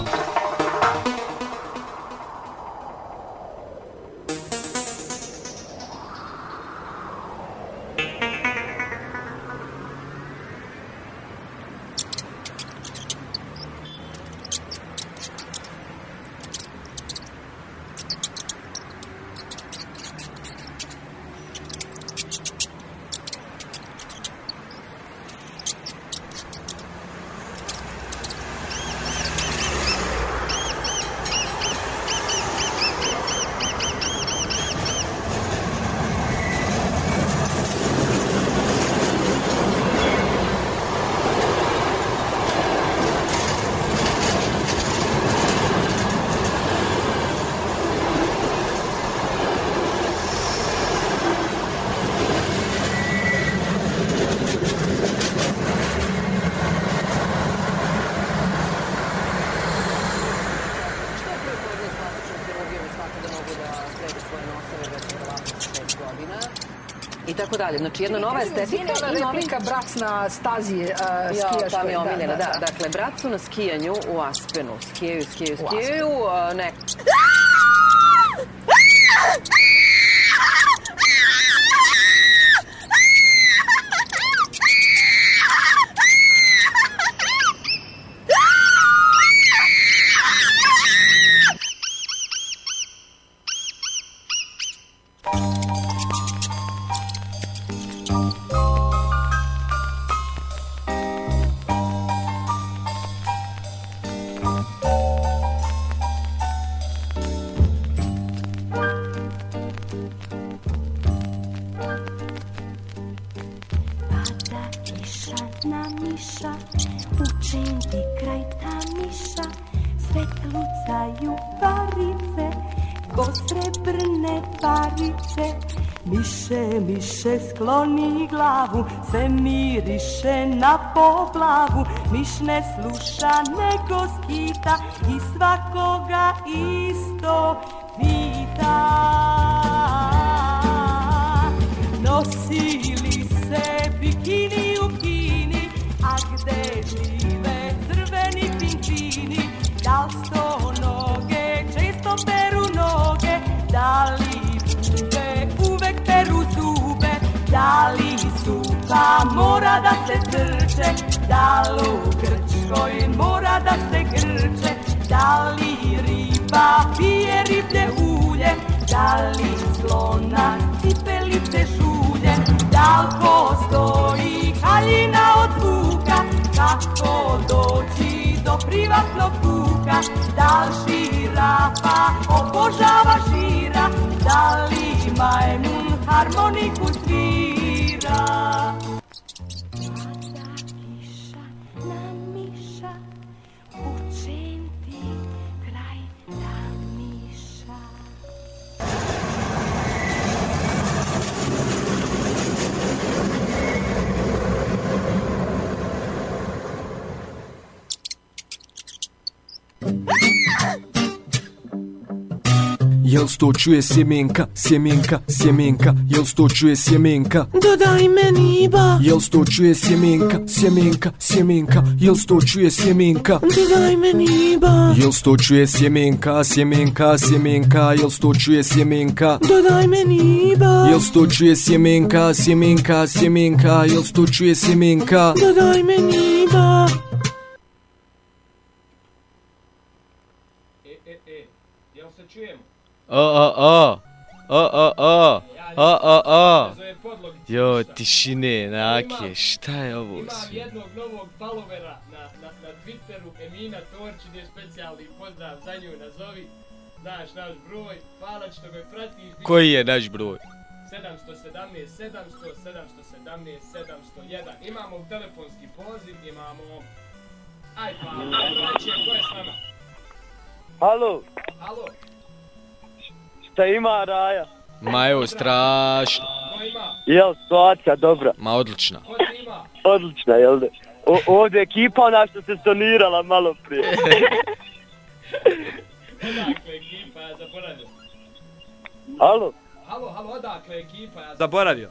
[SPEAKER 6] tako dalje. Znači jedna nova estetika i novi...
[SPEAKER 7] replika Brac na stazi skijaškoj.
[SPEAKER 6] Ja, ta mi je omiljena, da. Dakle, Brac su na skijanju u Aspenu. Skijaju, ne...
[SPEAKER 8] Miše skloni glavu, se miriše na poglavu. Miš ne sluša nego skita i svakoga isto pita. Nosili se bikini u Kini, a gde žive crveni pingvini? Da li sto noge često peru noge, da li uvek peru zube, da li supa mora da se trče, da li u Grčkoj mora da se grče, da li riba pije riblje ulje, da li slona cipelice žulje, da li postoji haljina od vuka, kako doći do privatnog kuka, da li žirafa obožava žira, da li majmun harmoniku svira. Pada kiša na miša, učenti kraj Tamiša.
[SPEAKER 1] Jel sto čuje sjemenka, sjemenka, sjemenka, jel sto čuje sjemenka?
[SPEAKER 9] Dodaj meni ba.
[SPEAKER 1] Jel sto čuje sjemenka, sjemenka, sjemenka, jel sto čuje sjemenka?
[SPEAKER 9] Dodaj meni ba.
[SPEAKER 1] Jel sto čuje sjemenka, sjemenka, sjemenka, jel sto čuje sjemenka?
[SPEAKER 9] Dodaj meni ba.
[SPEAKER 1] Jel sto čuje sjemenka, sjemenka, sjemenka, jel sto čuje sjemenka?
[SPEAKER 9] Dodaj meni ba.
[SPEAKER 2] Jel se čujemo?
[SPEAKER 3] Jo, tišine, nake, šta je ovo?
[SPEAKER 2] Imam jednog novog followera na Twitteru, Emina Torčić, je specijalni pozdrav za nju, nazovi naš broj, hvala što me pratiš.
[SPEAKER 3] Koji je naš broj?
[SPEAKER 2] 717 700 717 701. Imamo telefonski poziv, imamo... Aj pa, ko je s nama?
[SPEAKER 10] Halo.
[SPEAKER 2] Halo.
[SPEAKER 10] Šta ima Raja?
[SPEAKER 3] Ma evo, strašno.
[SPEAKER 2] Ko ima?
[SPEAKER 10] Jel, situacija dobra?
[SPEAKER 3] Ma odlična.
[SPEAKER 2] Ko ti ima?
[SPEAKER 10] Odlična, jel da? Ovdje ekipa ona što se sonirala malo prije.
[SPEAKER 2] Odakle ekipa, ja zaboravio.
[SPEAKER 10] Halo?
[SPEAKER 2] Halo, odakle ekipa, ja zaboravio.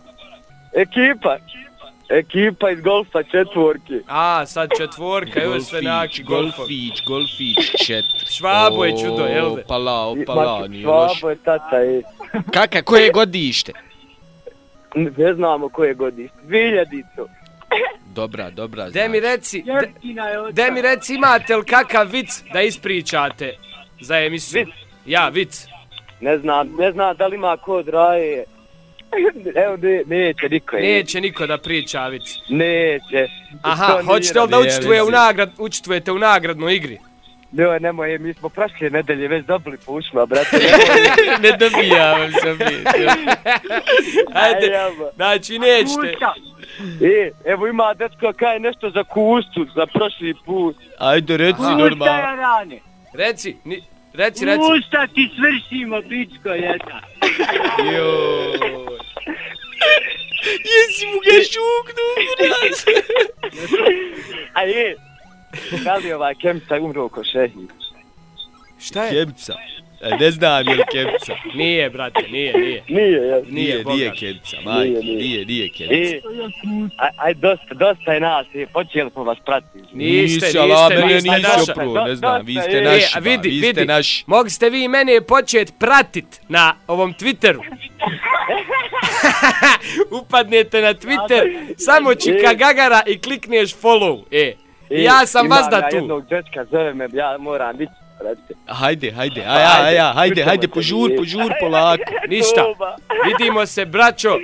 [SPEAKER 10] Ekipa iz Golfa četvorke.
[SPEAKER 2] A, sad četvorka, evo sve naki
[SPEAKER 3] Golfić 4.
[SPEAKER 2] Švabo je čudo, jel de?
[SPEAKER 3] Opala, nije loš.
[SPEAKER 10] Švabo je tata,
[SPEAKER 3] Kaka, koje godište?
[SPEAKER 10] Ne znamo koje godište. 2000-to.
[SPEAKER 3] Dobra, znači.
[SPEAKER 2] De mi reci, imate li kakav vic da ispričate za emisiju?
[SPEAKER 10] Vic?
[SPEAKER 2] Ja, vic.
[SPEAKER 10] Ne znam da li ima kod Raje. Evo, neće niko
[SPEAKER 2] da priča vic.
[SPEAKER 10] Neće.
[SPEAKER 2] Aha, hoćete li da učestvujete u nagradnoj igri?
[SPEAKER 10] Nemoj, mi smo prošle nedelje već dobili po ušima, brate.
[SPEAKER 3] Ne dobijavam se bit.
[SPEAKER 2] Ajde, znači nećete.
[SPEAKER 10] Evo ima dečko kaj nešto za kustu, za prošli put.
[SPEAKER 3] Ajde, reci normalno.
[SPEAKER 2] Reci.
[SPEAKER 10] Kusta ti svršimo, pičko jedna.
[SPEAKER 2] Joj.
[SPEAKER 3] Jesi mu ga šuknuo, braz.
[SPEAKER 10] A je, da li ovaj Kemca umro ko šehid?
[SPEAKER 2] Šta je?
[SPEAKER 3] Kemca? Ne znam je li kepca.
[SPEAKER 2] Nije, brate, nije.
[SPEAKER 3] Nije kepca, majke, nije kepca.
[SPEAKER 10] Aj, dosta je nas, počeli smo vas pratiti.
[SPEAKER 2] Niste
[SPEAKER 3] naša. Ne znam, vi ste naši, vi ste naši.
[SPEAKER 2] Mogli ste vi mene početi pratit na ovom Twitteru. Upadnete na Twitter, samo Čika Gagara i klikneš follow, ja sam vas da tu.
[SPEAKER 10] Jednog dečka zove me, ja moram biti.
[SPEAKER 3] Hajde, požur polako.
[SPEAKER 2] Ništa, vidimo se, braćo.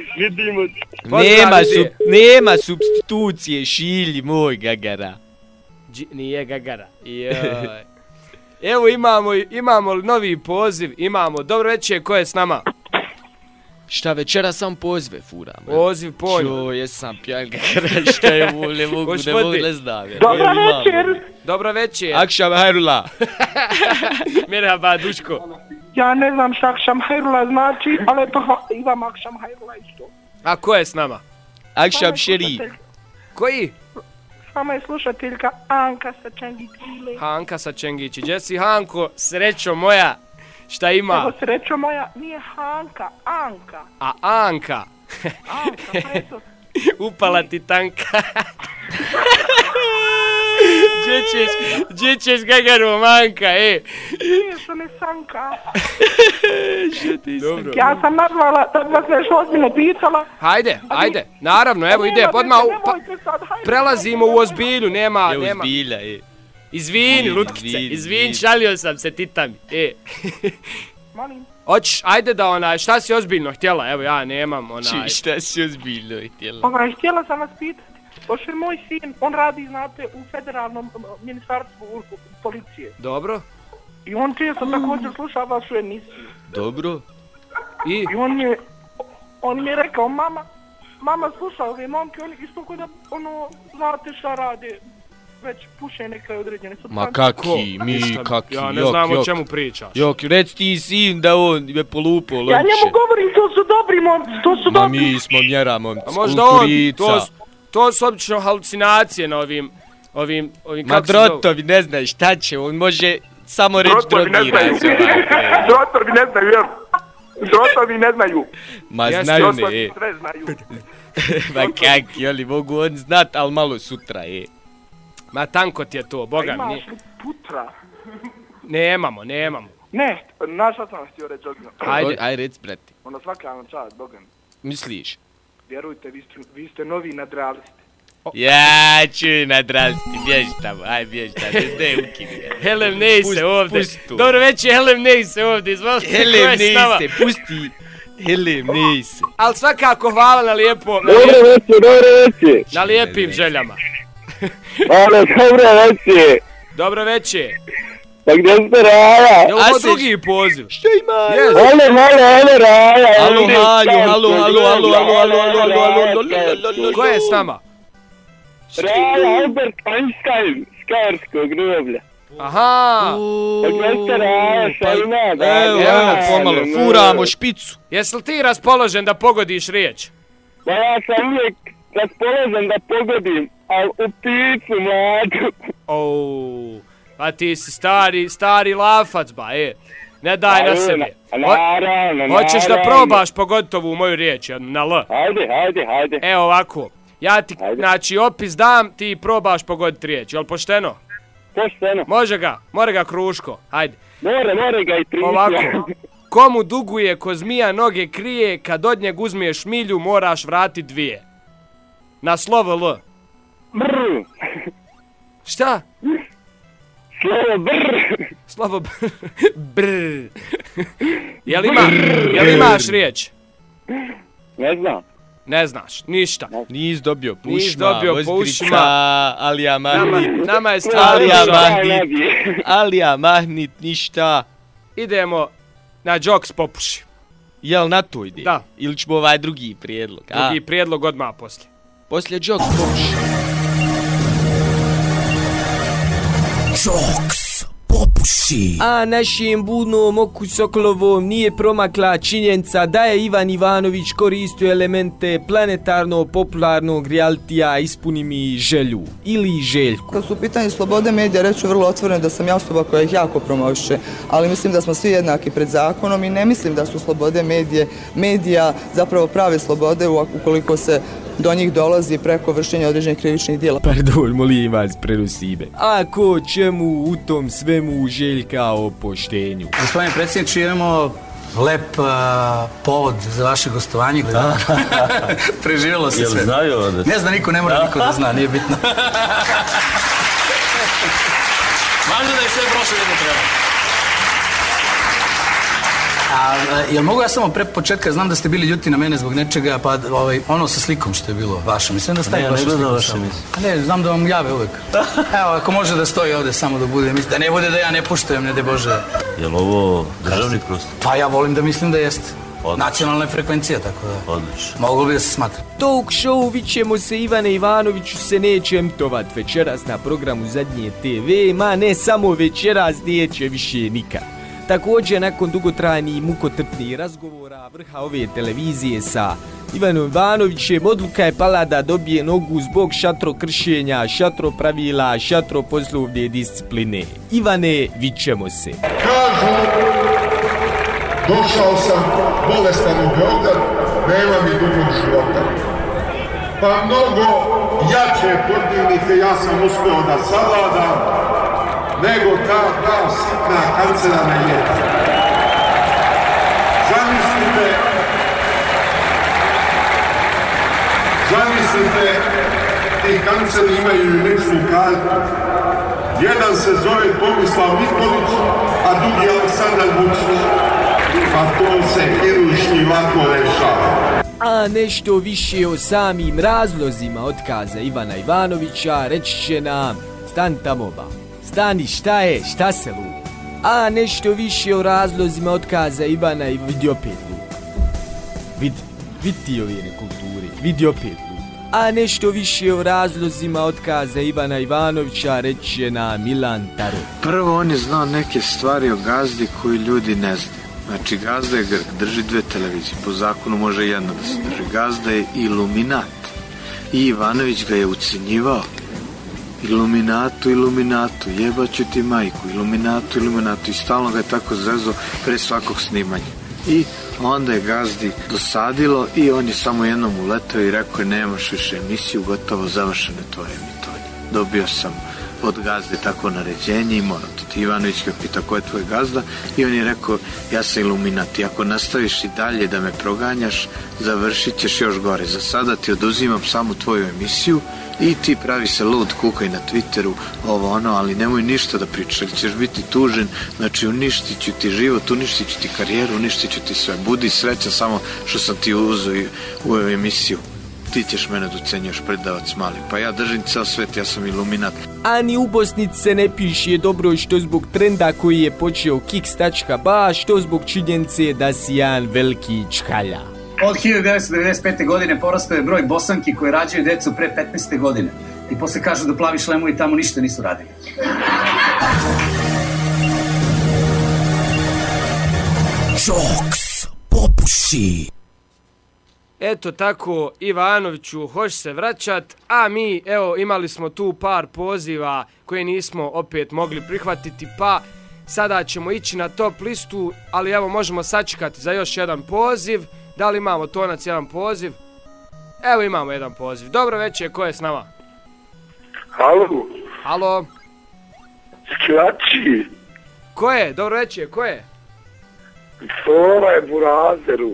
[SPEAKER 3] Nema supstitucije, šilji moj Gagara.
[SPEAKER 2] Nije Gagara, Evo imamo novi poziv, dobro večer, ko je s nama?
[SPEAKER 3] Šta večera sam pozve furam?
[SPEAKER 2] Poziv ponj.
[SPEAKER 3] Jesam pjan Gagara, šta je ovo, ne mogu ne znam.
[SPEAKER 2] Dobro večer.
[SPEAKER 3] Akšam hajrula.
[SPEAKER 2] Merhaba, Duško.
[SPEAKER 7] Ja ne znam šta Akšam hajrula znači, ali to imam Akšam hajrula isto.
[SPEAKER 2] A ko je s nama?
[SPEAKER 3] Akšam šeri.
[SPEAKER 2] Koji?
[SPEAKER 7] Sama je slušateljka Anka sa Čengić.
[SPEAKER 2] Anka sa Čengići. Gdje si, Hanko, srećo moja? Šta ima?
[SPEAKER 7] Evo, srećo moja, nije Hanka, Anka.
[SPEAKER 2] A Anka?
[SPEAKER 7] Anka, preto.
[SPEAKER 2] Upala ti tanka. Gdje ćeš Gagarom, Anka,
[SPEAKER 7] Nije što ne Sanka.
[SPEAKER 2] Dobro.
[SPEAKER 7] Ja sam nazvala, da vas nešto ozbiljno pitala.
[SPEAKER 2] Hajde, naravno, evo ide, odmah prelazimo u ozbilju, nema.
[SPEAKER 3] Ozbilja,
[SPEAKER 2] Izvini, lutkice, izvini, šalio sam se, titami,
[SPEAKER 7] Molim.
[SPEAKER 2] Hoćeš, ajde da šta si ozbiljno htjela, evo ja nemam
[SPEAKER 3] Šta si ozbiljno htjela?
[SPEAKER 7] Htjela sam vas pitati, pošto je moj sin, on radi, znate, u federalnom ministarstvu policije.
[SPEAKER 2] Dobro.
[SPEAKER 7] I on često također sluša vašu emisiju.
[SPEAKER 3] Dobro.
[SPEAKER 7] I on mi je rekao, mama sluša ove momke, oni isto kod da, znate šta rade. Već puše neke određene substance.
[SPEAKER 3] Ma kaki, kaki,
[SPEAKER 2] ja ne znam o čemu pričaš.
[SPEAKER 3] Jok, reci ti sin da on je polupo lonče.
[SPEAKER 7] Ja njemu govorim, to su dobri momci,
[SPEAKER 3] Ma mi smo mjera momci,
[SPEAKER 2] možda to su obično halucinacije na ovim
[SPEAKER 3] Ma drotovi ne znaju šta će, on može samo reći drotirati.
[SPEAKER 5] Drotovi ne znaju, jel? Drotovi ne znaju.
[SPEAKER 3] Ma znaju ne,
[SPEAKER 5] Sve znaju.
[SPEAKER 3] Ma kaki, oni mogu on znat, ali malo sutra,
[SPEAKER 2] Ma tanko ti je to, boga mi.
[SPEAKER 7] Imaš li putra?
[SPEAKER 2] Nemamo.
[SPEAKER 5] Ne, našao sam htio reći odmah.
[SPEAKER 3] Ajde, reci, brati.
[SPEAKER 5] Svaka vam čast, boga mi.
[SPEAKER 3] Misliš?
[SPEAKER 5] Vjerujte, vi ste novi nadrealisti.
[SPEAKER 3] Ja ću nadrealisti, bježi tamo, ne ukini.
[SPEAKER 2] Helem Neise ovdje. Dobro večer, Helem Neise ovdje, izvolite.
[SPEAKER 3] Helem Neise, pusti. Helem Neise.
[SPEAKER 2] Ali svakako hvala na lijepo.
[SPEAKER 10] Dobro večer.
[SPEAKER 2] Na lijepim željama. Dobro večer.
[SPEAKER 10] Pa gdje ste Raja?
[SPEAKER 2] Je li ovo drugi poziv?
[SPEAKER 3] Što ima?
[SPEAKER 10] Halo Raja.
[SPEAKER 3] Halo.
[SPEAKER 2] Ko je s nama?
[SPEAKER 10] Raja, Albert Einstein, Skarskog groblja.
[SPEAKER 2] Aha.
[SPEAKER 10] Pa gdje ste Raja, šta ima?
[SPEAKER 3] Evo, pomalo, furamo špicu.
[SPEAKER 2] Jesi li ti raspoložen da pogodiš riječ?
[SPEAKER 10] Pa ja sam uvijek raspoložen da pogodim, ali u picu mladu.
[SPEAKER 2] Pa ti si stari lafac, ba, ne daj na sebe.
[SPEAKER 10] Naravno.
[SPEAKER 2] Hoćeš da probaš pogoditi ovu moju riječ, na L?
[SPEAKER 10] Ajde.
[SPEAKER 2] Evo ovako, ja ti, znači, opis dam, ti probaš pogoditi riječ, jel pošteno?
[SPEAKER 10] Pošteno.
[SPEAKER 2] Može ga kruško, hajde.
[SPEAKER 10] More ga i priča.
[SPEAKER 2] Ovako, komu duguje ko zmija noge krije, kad od njeg uzmiješ milju, moraš vratit 2. Na slovo L.
[SPEAKER 10] Brr.
[SPEAKER 2] Šta?
[SPEAKER 10] Slovo brr.
[SPEAKER 2] Slovo brr. Jel imaš riječ?
[SPEAKER 10] Ne znam.
[SPEAKER 2] Ne znaš, ništa.
[SPEAKER 3] Nis dobio po
[SPEAKER 2] ušima.
[SPEAKER 3] Alija mahnit.
[SPEAKER 2] Nama je stvarno
[SPEAKER 3] Alija mahnit, ništa.
[SPEAKER 2] Idemo na Jokes popuši.
[SPEAKER 3] Jel na to ide?
[SPEAKER 2] Da.
[SPEAKER 3] Ili ćemo ovaj drugi prijedlog?
[SPEAKER 2] Drugi prijedlog odmah poslije.
[SPEAKER 3] Poslije Jokes popuši.
[SPEAKER 1] Jokes popuši. popuši.
[SPEAKER 4] A našem budnom oku Sokolovom nije promakla činjenica da je Ivan Ivanović koristio elemente planetarno-popularnog realitija Ispuni mi želju ili željku.
[SPEAKER 11] Kad su u pitanju slobode medija, reću vrlo otvoreno da sam ja osoba koja ih jako promoviše, ali mislim da smo svi jednaki pred zakonom i ne mislim da su slobode medija zapravo prave slobode ukoliko se do njih dolazi preko vršenja određenih krivičnih djela.
[SPEAKER 4] Pardon, molim vas, prenosi me. Ako čemu u tom svemu Željka o poštenju?
[SPEAKER 12] Gospodine predsjedniče, imamo lep povod za vaše gostovanje. Preživjelo se sve. Ne zna niko, ne mora niko da zna, nije bitno. Važno da je sve prošlo jedno treba. Jel mogu ja samo pre početka, znam da ste bili ljuti na mene zbog nečega, pa ono sa slikom što je bilo vaše, mislim da stavim vašu sliku samo. Ne, znam da vam jave uvek. Evo, ako može da stoji ovde samo da bude, da ne bude da ja ne puštujem, ne de Bože.
[SPEAKER 13] Jel ovo državni prostor?
[SPEAKER 12] Pa ja volim da mislim da jeste. Nacionalna je frekvencija, tako da.
[SPEAKER 13] Odlično.
[SPEAKER 12] Moglo bi da se smatra.
[SPEAKER 4] Talk show Vićemo se Ivane Ivanoviću se neće emtovat večeras na programu Zadnje TV, ma ne samo večeras, neće više nikad. Također, nakon dugotrajnih i mukotrpnih razgovora vrha ove televizije sa Ivanom Ivanovićem, odluka je pala da dobije nogu zbog šatro kršenja, šatro pravila, šatro poslovne discipline. Ivane, vićemo se.
[SPEAKER 14] Kažu, došao sam bolestan u Beograd, nema mi dugog života. Pa mnogo jače podnevnike ja sam uspio da savladam nego ta sitna kancerana jeca. Zamislite, ti kanceri imaju i ličnu kartu. Jedan se zove Tomislav Nikolić, a drugi Aleksandar Vučić. A to se kirurški lako rešava.
[SPEAKER 4] A nešto više o samim razlozima otkaza Ivana Ivanovića reći će nam Stan Tamoba. Stani, šta se lupa? A nešto više o razlozima otkaza Ivana i vidi opet lupa. Vidi ove nekulture, vidi opet lupa. A nešto više o razlozima otkaza Ivana Ivanovića reći će nam Milan Taro.
[SPEAKER 15] Prvo, on je znao neke stvari o Gazdi koji ljudi ne znaju. Znači, Gazda je Grk, drži 2 televizije, po zakonu može jedna da se drži. Gazda je iluminat i Ivanović ga je ucenjivao. Iluminatu, jebaću ti majku, iluminatu i stalno ga je tako zezao pre svakog snimanja. I onda je Gazdi dosadilo i on je samo jednom uletao i rekao nemaš više emisiju, gotovo završene tvoje emitovanje. Dobio sam od Gazde tako naređenje i moram to. Ivanović ga pita ko je tvoj Gazda i on je rekao ja sam iluminat i ako nastaviš i dalje da me proganjaš, završit ćeš još gore. Za sada ti oduzimam samo tvoju emisiju i ti pravi se lud, kukaj na Twitteru, ovo ono, ali nemoj ništa da pričaš, ali ćeš biti tužen, znači uništit ću ti život, uništit ću ti karijeru, uništit ću ti sve. Budi srećan samo što sam ti uzeo u emisiju. Ti ćeš mene docenjaš, predavac mali. Pa ja držim ceo svet, ja sam iluminat.
[SPEAKER 4] A ni u Bosnici se ne piše dobro što zbog trenda koji je počeo Kiks.ba, što zbog činjenice da si jedan veliki čkalja.
[SPEAKER 12] Od 1995. godine porastao je broj Bosanki koji rađaju decu pre 15. godine. I posle kažu da plavi šlemovi tamo ništa nisu radili.
[SPEAKER 1] Jokes, popuši.
[SPEAKER 2] Eto tako, Ivanoviću, hoće se vraćat, a mi, evo, imali smo tu par poziva koje nismo opet mogli prihvatiti, pa sada ćemo ići na top listu, ali evo, možemo sačekati za još jedan poziv. Da li imamo, Tonac, jedan poziv? Evo, imamo jedan poziv. Dobro večer, ko je s nama? Halo?
[SPEAKER 16] Skrači.
[SPEAKER 2] Ko je? Dobro večer, ko je?
[SPEAKER 16] Sova je Burazeru.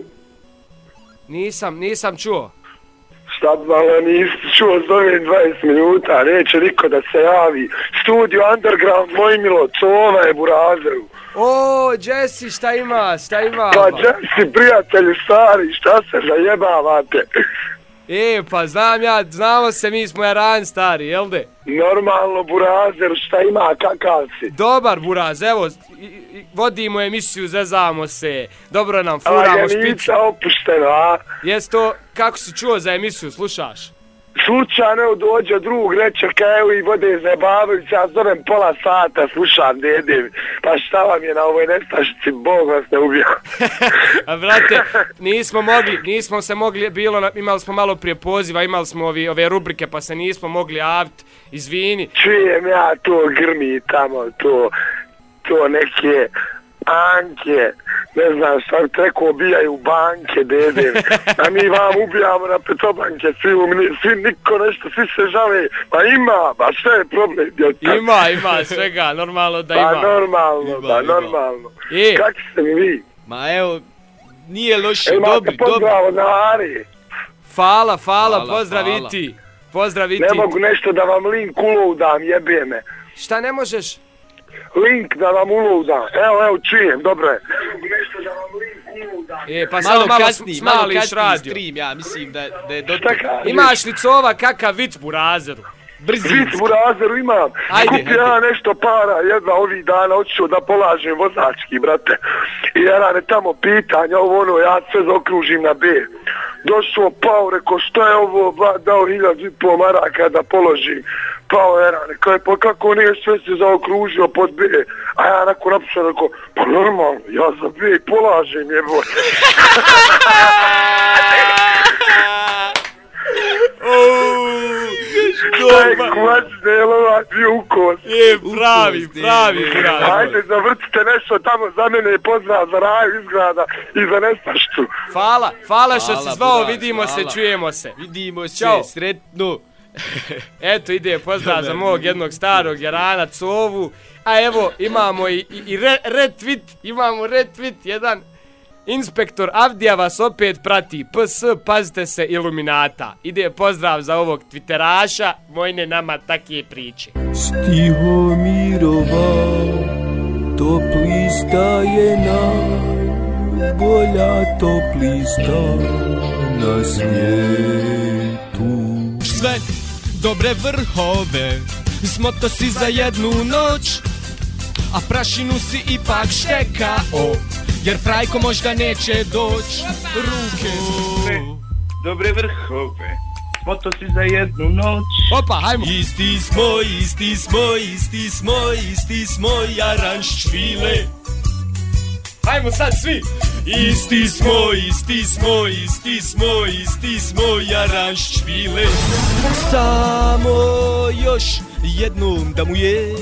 [SPEAKER 2] Nisam čuo.
[SPEAKER 16] Šta malo nisi čuo, zove 20 minuta, neće niko da se javi. Studio Underground, moj milo, Sova je Burazeru.
[SPEAKER 2] O, Jesse, šta ima?
[SPEAKER 16] Pa Jesse, prijatelji stari, šta se zajebavate?
[SPEAKER 2] Pa znamo se, mi smo jaran stari, jel de?
[SPEAKER 16] Normalno, Burazer, šta ima, kakav si?
[SPEAKER 2] Dobar, Buraz, evo, vodimo emisiju, zezamo se, dobro nam furamo špicu.
[SPEAKER 16] A je opušteno, a?
[SPEAKER 2] Jes to, kako si čuo za emisiju, slušaš?
[SPEAKER 16] slučajno dođe drug, reče evo i vode zabavaju, ja zovem pola sata, slušam dede, pa šta vam je na ovoj nestašici, Bog vas ne ubija.
[SPEAKER 2] A brate, nismo se mogli, imali smo malo prije poziva, imali smo ove rubrike pa se nismo mogli javiti, izvini.
[SPEAKER 16] Čujem ja to grmi tamo, to neke Anke, ne znam šta bi rekao, ubijaju banke, dede, a mi vam ubijamo na petobanke, svi niko nešto, svi se žale, pa ima, ba šta je problem?
[SPEAKER 2] Ima svega, normalno da ima.
[SPEAKER 16] Pa normalno. Kako ste mi vi?
[SPEAKER 3] Ma evo, nije loše,
[SPEAKER 16] dobri. Pozdrav od Ari.
[SPEAKER 2] Hvala, pozdrav i ti.
[SPEAKER 16] Ne mogu nešto da vam link uloudam, jebe me.
[SPEAKER 2] Šta ne možeš?
[SPEAKER 16] Link da vam uloudam. Evo, čujem, dobro je.
[SPEAKER 2] Pa malo kasnije
[SPEAKER 3] stream, ja mislim da je do
[SPEAKER 2] Imaš li cova kakav vic burazeru?
[SPEAKER 16] Vic burazeru imam. Kupio ja nešto para, jedva ovih dana otišao da polažem vozački, brate. I jedan je tamo pitanja, ja sve zaokružim na B. Došao pao, rekao što je ovo, dao 1.500 maraka da položim. Pao jedan, rekao kako nije sve se zaokružio pod B. A ja nakon napišao, rekao, pa normalno, ja za B polažem, jeboj. Šta je kvačne, jel ovaj bio ukos?
[SPEAKER 2] Pravi.
[SPEAKER 16] Ajde, zavrtite nešto tamo za mene, pozdrav za Raju izgrada i za Nestašću.
[SPEAKER 2] Hvala što si zvao, vidimo se, čujemo se.
[SPEAKER 3] Vidimo se, sretno.
[SPEAKER 2] Eto, ide pozdrav za mog jednog starog jarana Covu. A evo, imamo i retweet, jedan. Inspektor Avdija vas opet prati, PS, pazite se Iluminata. Ide pozdrav za ovog twitteraša, mojne nama takje priče.
[SPEAKER 4] Stihomirova, toplista je najbolja toplista na svijetu.
[SPEAKER 1] Sve dobre vrhove, smoto si za jednu noć, a prašinu si ipak štekao, jer frajko možda neće doć. Ruke su
[SPEAKER 17] dobre vrhove, smoto si za jednu noć.
[SPEAKER 2] Opa, hajmo.
[SPEAKER 1] Isti smo, jaranščvile.
[SPEAKER 2] Hajmo sad svi.
[SPEAKER 1] Isti smo, jaranščvile.
[SPEAKER 4] Samo još jednom da mu je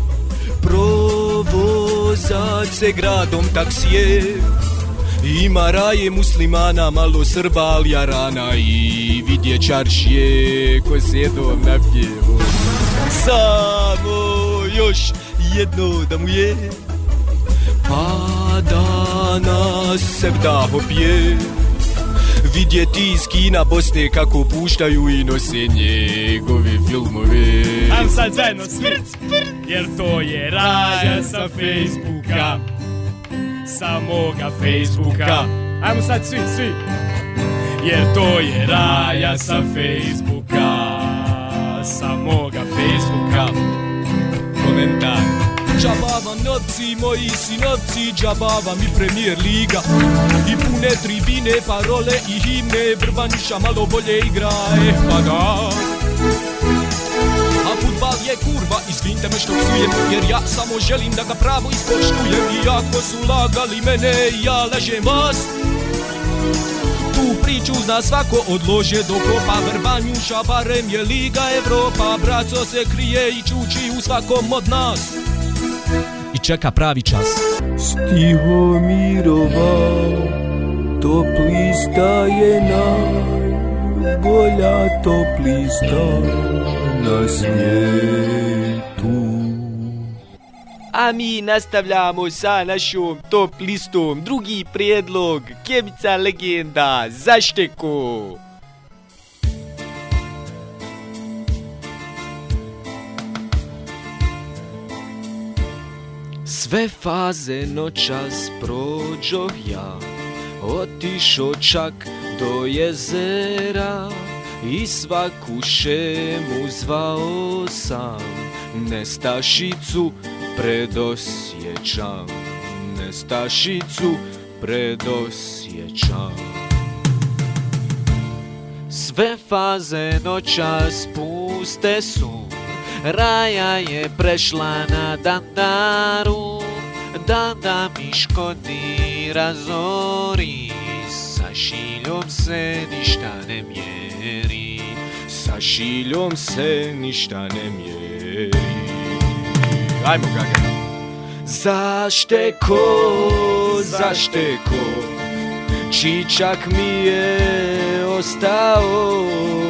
[SPEAKER 4] provozat se gradom taksije. Ima raje muslimana, malo Srba, al jarana i vidje čaršije ko sjedom na pjevu. Samo još jedno da mu je, pa da nas se vdaho pje. Vidjeti iz kina Bosne kako puštaju i nose njegove filmove.
[SPEAKER 2] Ajmo sad zajedno svi, jer to je Raja sa Facebooka, sa moga Facebooka. Ajmo sad svi, jer to je Raja sa Facebooka, sa moga Facebooka.
[SPEAKER 1] Komentar. Džaba vam novci, moji sinovci, džaba vam i Premier Liga i pune tribine, parole i himne, Vrbanjuša malo bolje igraje, pa da. A futbal je kurva, izvinite me što psujem, jer ja samo želim da ga pravo ispoštujem. Iako su lagali mene, ja ležem vas. Tu priču zna svako od lože do kopa, Vrbanjuša barem je Liga Evropa. Braco se krije i čuči u svakom od nas i čeka pravi čas.
[SPEAKER 4] Stihomirova, toplista je najbolja toplista na svijetu.
[SPEAKER 3] A mi nastavljamo sa našom top listom. Drugi prijedlog, Kemica legenda, Zašteko. Sve faze noćas prođoh ja, otišo čak do jezera i svaku šemu zvao sam, nestašicu predosjećam, nestašicu predosjećam.
[SPEAKER 4] Sve faze noćas puste su, Raja je prešla na Dandaru, Danda mi škodi razori, sa šiljom se ništa ne mjeri, sa šiljom se ništa ne mjeri. Ajmo Gagara. Zašteko, čičak mi je ostao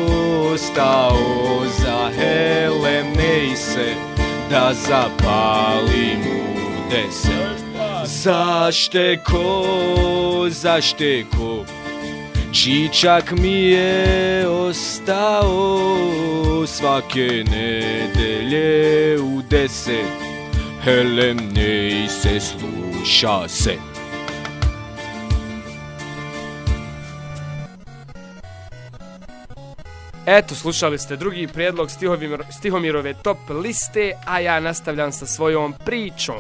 [SPEAKER 4] za Helene se da zapalim u 10. Zašteko, čičak mi je ostao svake nedelje u 10. Helene se sluša se.
[SPEAKER 2] Eto, slušali ste drugi prijedlog Stihomirove top liste, a ja nastavljam sa svojom pričom.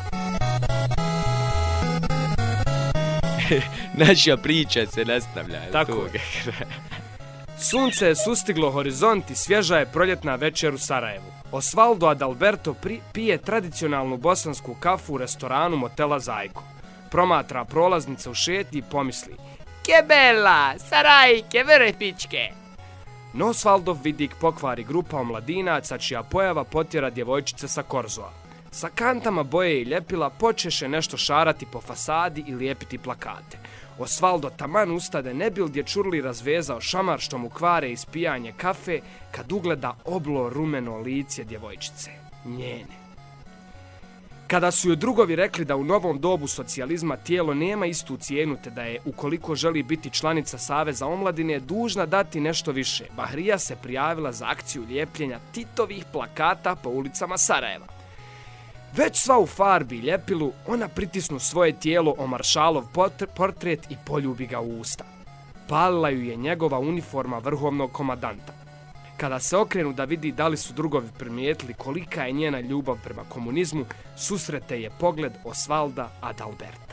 [SPEAKER 4] Naša priča se nastavlja.
[SPEAKER 2] Tako. Sunce je sustiglo horizont i svježa je proljetna večer u Sarajevu. Osvaldo Adalberto pije tradicionalnu bosansku kafu u restoranu motela Zajko. Promatra prolaznice u šetnji i pomisli: "Ke bella, Sarajke, vere pičke!" No Osvaldov vidik pokvari grupa omladinaca čija pojava potjera djevojčice sa Korzoa. Sa kantama boje i ljepila počeše nešto šarati po fasadi i lijepiti plakate. Osvaldo taman ustade ne bil dječurli razvezao šamar što mu kvare ispijanje kafe kad ugleda oblo rumeno lice djevojčice, njene. Kada su joj drugovi rekli da u novom dobu socijalizma tijelo nema istu cijenu te da je, ukoliko želi biti članica Saveza omladine, dužna dati nešto više, Bahrija se prijavila za akciju lijepljenja Titovih plakata po ulicama Sarajeva. Već sva u farbi i ljepilu, ona pritisnu svoje tijelo o maršalov portret i poljubi ga u usta. Palila ju je njegova uniforma vrhovnog komadanta. Kada se okrenu da vidi da li su drugovi primijetili kolika je njena ljubav prema komunizmu, susrete je pogled Osvalda Adalberta.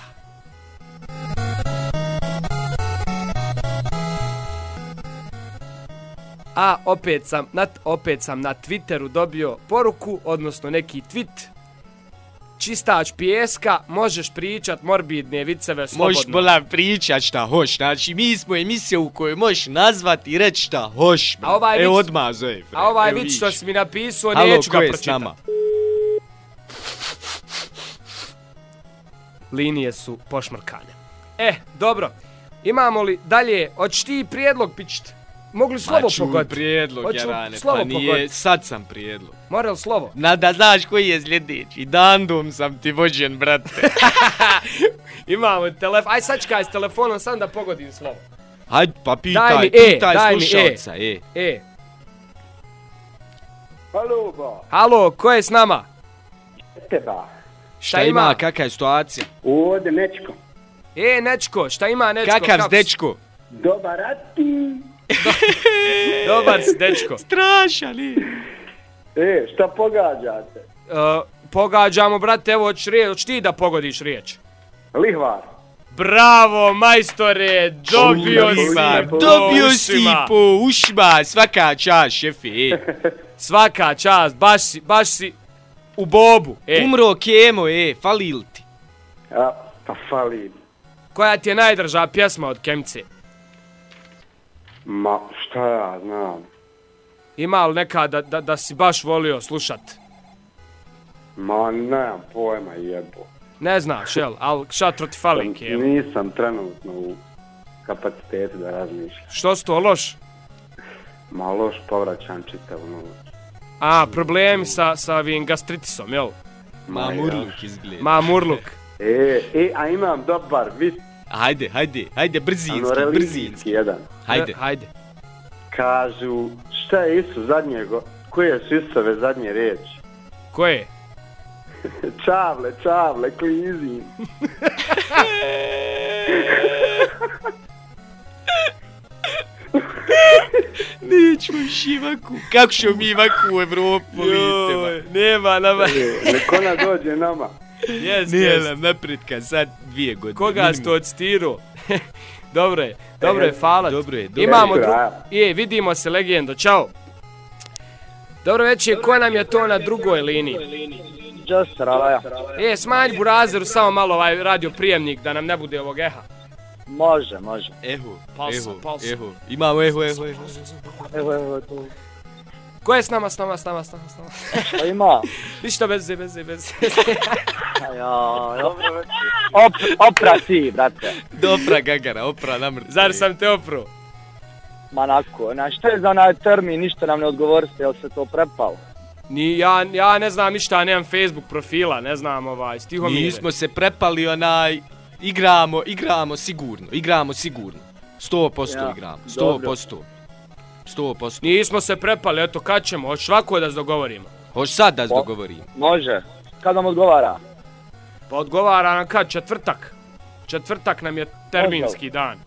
[SPEAKER 2] A opet sam na Twitteru dobio poruku, odnosno neki tweet. Čistač pijeska, možeš pričat morbidne viceve slobodno.
[SPEAKER 4] Možeš bolan pričat šta hoš, znači mi smo emisija u kojoj možeš nazvati i reći šta hoš. Odmah zove.
[SPEAKER 2] A ovaj vic što si mi napisao, neću ga pročitat. Linije su pošmrkane. Dobro, imamo li dalje, hoćeš ti prijedlog pičit? Mogli slovo pogoditi?
[SPEAKER 4] Prijedlog, Jarane, pa nije, sad sam prijedlog.
[SPEAKER 2] Mora li slovo?
[SPEAKER 4] Da znaš koji je sljedeći, dandom sam ti vođen, brate.
[SPEAKER 2] Imamo telefon, aj sad čekaj s telefonom sam da pogodim slovo.
[SPEAKER 4] Hajde, pa pitaj slušalca,
[SPEAKER 16] Halo, ba.
[SPEAKER 2] Halo, ko je s nama?
[SPEAKER 16] Teba.
[SPEAKER 4] Šta ima, kakva je situacija?
[SPEAKER 16] Ovdje Nečko.
[SPEAKER 2] Nečko, šta ima Nečko?
[SPEAKER 4] Kakav s Dečko?
[SPEAKER 16] Dobar, a ti?
[SPEAKER 2] Dobar si, dečko.
[SPEAKER 4] Strašan je.
[SPEAKER 16] Šta pogađate?
[SPEAKER 2] Pogađamo, brate, evo, hoć ti da pogodiš riječ.
[SPEAKER 16] Lihvar.
[SPEAKER 2] Bravo, majstore, dobio
[SPEAKER 4] si po ušima, svaka čast, šefi.
[SPEAKER 2] Svaka čast, baš si u bobu.
[SPEAKER 4] Umro Kemo, falil ti.
[SPEAKER 16] Pa falil.
[SPEAKER 2] Koja ti je najdrža pjesma od Kemce?
[SPEAKER 16] Ma, šta ja znam.
[SPEAKER 2] Ima li neka da si baš volio slušat?
[SPEAKER 16] Ma, nemam pojma, jebo.
[SPEAKER 2] Ne znaš, jel? Ali šatro ti fali, Kemo?
[SPEAKER 16] Nisam trenutno u kapacitetu da razmišljam.
[SPEAKER 2] Što si to loš?
[SPEAKER 16] Ma, loš povraćam čitavu noć.
[SPEAKER 2] Problemi sa ovim gastritisom, jel?
[SPEAKER 4] Mamurluk izgleda.
[SPEAKER 2] Mamurluk.
[SPEAKER 16] A imam dobar vid.
[SPEAKER 4] Hajde, brzinski.
[SPEAKER 16] Jedan.
[SPEAKER 2] Hajde.
[SPEAKER 16] Kažu, šta je Isus koje su Isove zadnje riječi?
[SPEAKER 2] Koje?
[SPEAKER 16] Čavle, klizim.
[SPEAKER 4] Nećemo šivaku. Kako ćemo mi vaku u Evropu, vidite.
[SPEAKER 2] Nema nama.
[SPEAKER 16] Nek ona dođe nama.
[SPEAKER 2] Jest.
[SPEAKER 4] Nije nam napretka, sad 2 godine.
[SPEAKER 2] Koga si to odstiru? Dobro je, hvala. Imamo vidimo se, legendo, čao. Dobro večer, ko nam je to na drugoj liniji?
[SPEAKER 10] Džosra.
[SPEAKER 2] Smanj burazeru samo malo ovaj radio prijemnik da nam ne bude ovog eha.
[SPEAKER 10] Može.
[SPEAKER 3] Eho.
[SPEAKER 4] Imamo eho.
[SPEAKER 10] Evo tu.
[SPEAKER 2] Ko je s nama?
[SPEAKER 10] Pa ima.
[SPEAKER 2] Ništa bez.
[SPEAKER 10] Opra si, brate.
[SPEAKER 4] Dopra Gagara, opra namrti.
[SPEAKER 2] Zar sam te opro?
[SPEAKER 10] Manako, što je za onaj termin, ništa nam ne odgovorite, jel se to prepalo?
[SPEAKER 2] Ja ne znam ništa, nemam Facebook profila, ne znam Stihomire.
[SPEAKER 4] Nismo se prepali igramo sigurno. 100% igramo, 100%.
[SPEAKER 2] Nismo se prepali, eto kad ćemo, hoćeš lako da se dogovorimo?
[SPEAKER 4] Hoćeš sad da se dogovorimo?
[SPEAKER 10] Može, kad vam odgovara?
[SPEAKER 2] Pa odgovara nam kad, četvrtak nam je terminski dan.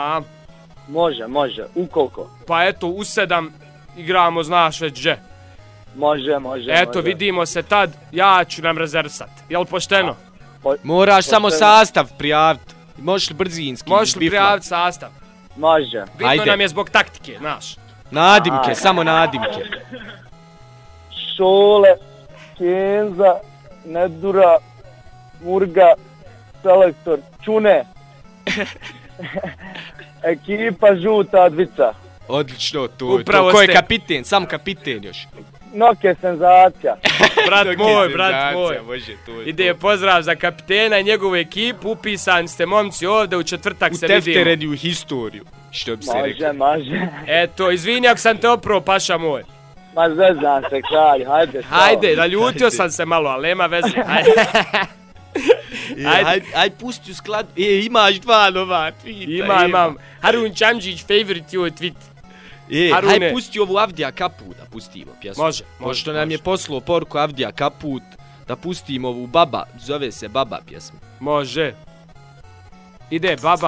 [SPEAKER 10] Može, u koliko?
[SPEAKER 2] Pa eto, u 7 igramo, znaš već gdje.
[SPEAKER 10] Može.
[SPEAKER 2] Eto, vidimo se tad, ja ću nam rezervsat, jel pošteno?
[SPEAKER 4] Moraš samo sastav prijaviti, možeš li brzinski?
[SPEAKER 2] Možeš li prijaviti sastav?
[SPEAKER 10] Može.
[SPEAKER 2] Bitno nam je zbog taktike, znaš.
[SPEAKER 4] Nadimke, samo nadimke.
[SPEAKER 10] Šole, Kenza, Nedura, Murga, Selektor, Čune. Ekipa žuta dvica.
[SPEAKER 4] Odlično, ko je kapiten, sam kapiten još.
[SPEAKER 10] Noke senzacija.
[SPEAKER 2] Brat moj. Ide pozdrav za kapitena i njegovu ekipu, upisani ste momci ovdje, u četvrtak se vidimo.
[SPEAKER 4] U teftereni u historiju, što bi se rekao.
[SPEAKER 10] Može.
[SPEAKER 2] Eto, izvini ako sam te oprao, paša moj.
[SPEAKER 10] Ma zezam se, kralj,
[SPEAKER 2] hajde, naljutio sam se malo, ali nema veze,
[SPEAKER 4] Ajde, pusti u skladu. Imaš 2 nova tweeta.
[SPEAKER 2] Imam. Harun Čamđić, favorite joj tweet.
[SPEAKER 4] Hajde, pusti ovu Avdija Kaput da pustimo pjesmu.
[SPEAKER 2] Može.
[SPEAKER 4] Pošto nam je poslao poruku Avdija Kaput da pustimo ovu Baba, zove se Baba pjesma.
[SPEAKER 2] Može. Ide Baba.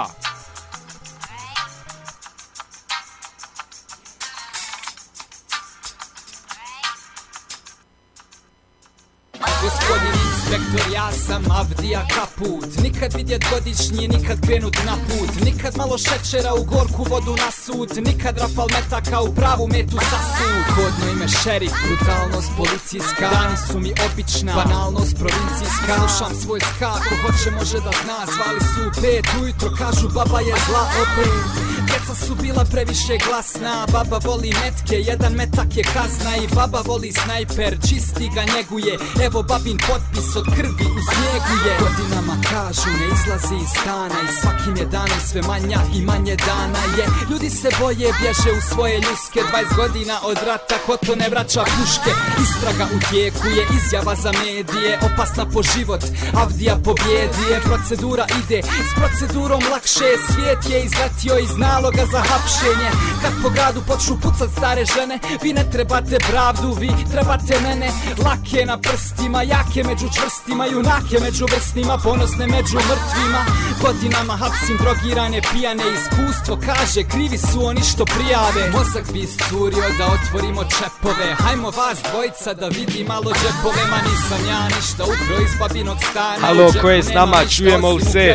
[SPEAKER 18] Gospodin inspektor, ja sam Avdija Kaput. Nikad vidjet godišnji, nikad krenut na put. Nikad malo šećera u gorku vodu na sud. Nikad rafal metaka u pravu metu sasud. Kodno ime šerif, brutalnost policijska. Dani su mi obična, banalnost provincijska. Slušam svoj ska, ko hoće može da zna. Zvali su u 5 ujutro, kažu baba je zla opet. Djeca su bila previše glasna. Baba voli metke, jedan metak je kazna. I baba voli snajper, čisti ga njeguje. Evo babin potpis od krvi u snijegu je. Godinama kažu ne izlazi iz stana. I svakim je danom sve manja i manje dana je. Ljudi se boje, bježe u svoje ljuske. 20 godina od rata, ko to ne vraća puške. Istraga u tijeku je, izjava za medije. Opasna po život, Avdija pobjedije. Procedura ide, s procedurom lakše. Svijet je izletio iz naloga za hapšenje. Kad po gradu počnu pucat stare žene, vi ne trebate pravdu, vi trebate mene. Lake na prstima, jake među čvrstima, junake među vrsnima, ponosne među mrtvima. Godinama hapsim drogirane, pijane, iskustvo kaže krivi su oni što prijave. Mozak bi iscurio da otvorimo čepove. Hajmo vas dvojica da vidi malo džepove. Ma nisam ja ništa ukro iz babinog stana.
[SPEAKER 4] Halo, ko je s nama, čujemo li se?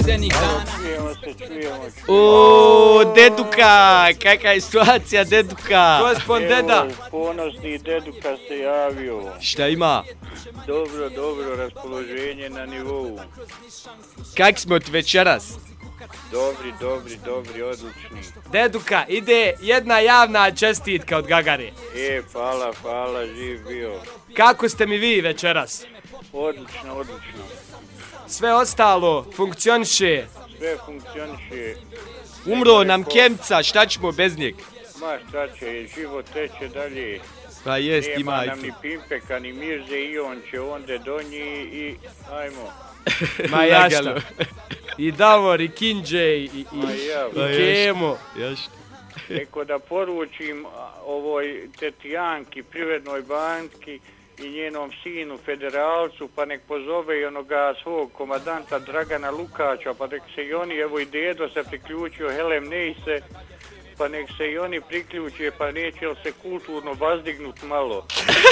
[SPEAKER 4] O, Deduka, kakva je situacija, Deduka?
[SPEAKER 2] Gospod Deda.
[SPEAKER 17] Ponosni Deduka se javio.
[SPEAKER 4] Šta ima?
[SPEAKER 17] Dobro, raspoloženje na nivou.
[SPEAKER 4] Kak smo ti večeras?
[SPEAKER 17] Dobri, odlični.
[SPEAKER 2] Deduka, ide jedna javna čestitka od Gagare.
[SPEAKER 17] Hvala, živ bio.
[SPEAKER 2] Kako ste mi vi večeras?
[SPEAKER 17] Odlično.
[SPEAKER 2] Sve ostalo funkcioniše?
[SPEAKER 17] Sve funkcioniše.
[SPEAKER 4] Umro nam Kemca, šta ćemo bez njeg?
[SPEAKER 17] Ma šta će, život teče dalje.
[SPEAKER 4] Pa jest, ima
[SPEAKER 17] Nema nam ni Pimpeka, ni Mirze i on će onda donji i ajmo.
[SPEAKER 2] Ma jašta. I Davor, i Kinđe, i Kemo.
[SPEAKER 17] Eko da poručim ovoj Tetijanki, Privrednoj banki i njenom sinu Federalcu, pa nek pozove i onoga svog komadanta Dragana Lukača, pa nek se i oni, evo i dedo se priključio, Helem Nejse, pa nek se i oni priključuje, pa neće li se kulturno vazdignut malo.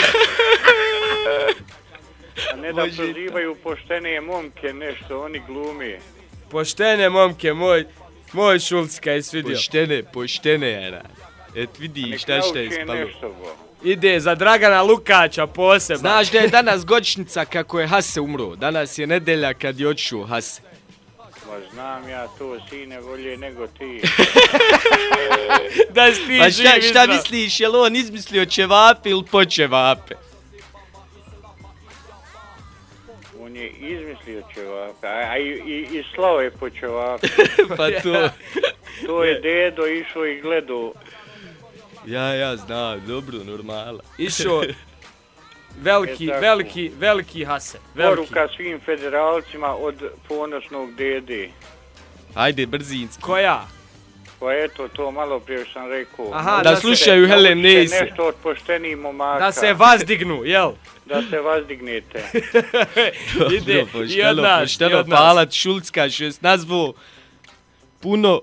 [SPEAKER 17] A ne da prozivaju poštene momke nešto, oni glumi.
[SPEAKER 2] Poštene momke, moj. Moj Šulcka je svidio.
[SPEAKER 3] Poštene, Era. Et vidi šta je ispalo.
[SPEAKER 2] Ide za Dragana Lukača posebno.
[SPEAKER 3] Znaš da je danas godišnjica kako je Hase umro. Danas je nedelja kad je otišao Hase.
[SPEAKER 17] Ma znam ja to, sine, bolje nego ti.
[SPEAKER 2] Da si ti
[SPEAKER 3] pa
[SPEAKER 2] živ,
[SPEAKER 3] šta misliš, jel on izmislio ćevape ili po ćevape?
[SPEAKER 17] On je izmislio ćevape, a i slao je po ćevape.
[SPEAKER 3] Pa to.
[SPEAKER 17] To je dedo išao i gledao.
[SPEAKER 3] Ja znam, dobro, normala.
[SPEAKER 2] Išao veliki Hase.
[SPEAKER 17] Poruka svim federalcima od ponosnog dede.
[SPEAKER 3] Ajde, brzinski.
[SPEAKER 2] Koja?
[SPEAKER 17] Pa eto, to malo prije sam rekao.
[SPEAKER 2] Aha,
[SPEAKER 3] da slušaju Helen Nese.
[SPEAKER 17] Nešto od poštenih momaka.
[SPEAKER 2] Da se vazdignu, jel?
[SPEAKER 17] Da se vazdignete.
[SPEAKER 2] Ide i od nas.
[SPEAKER 3] Pošteno, hvala Šulcka što je nazvao puno.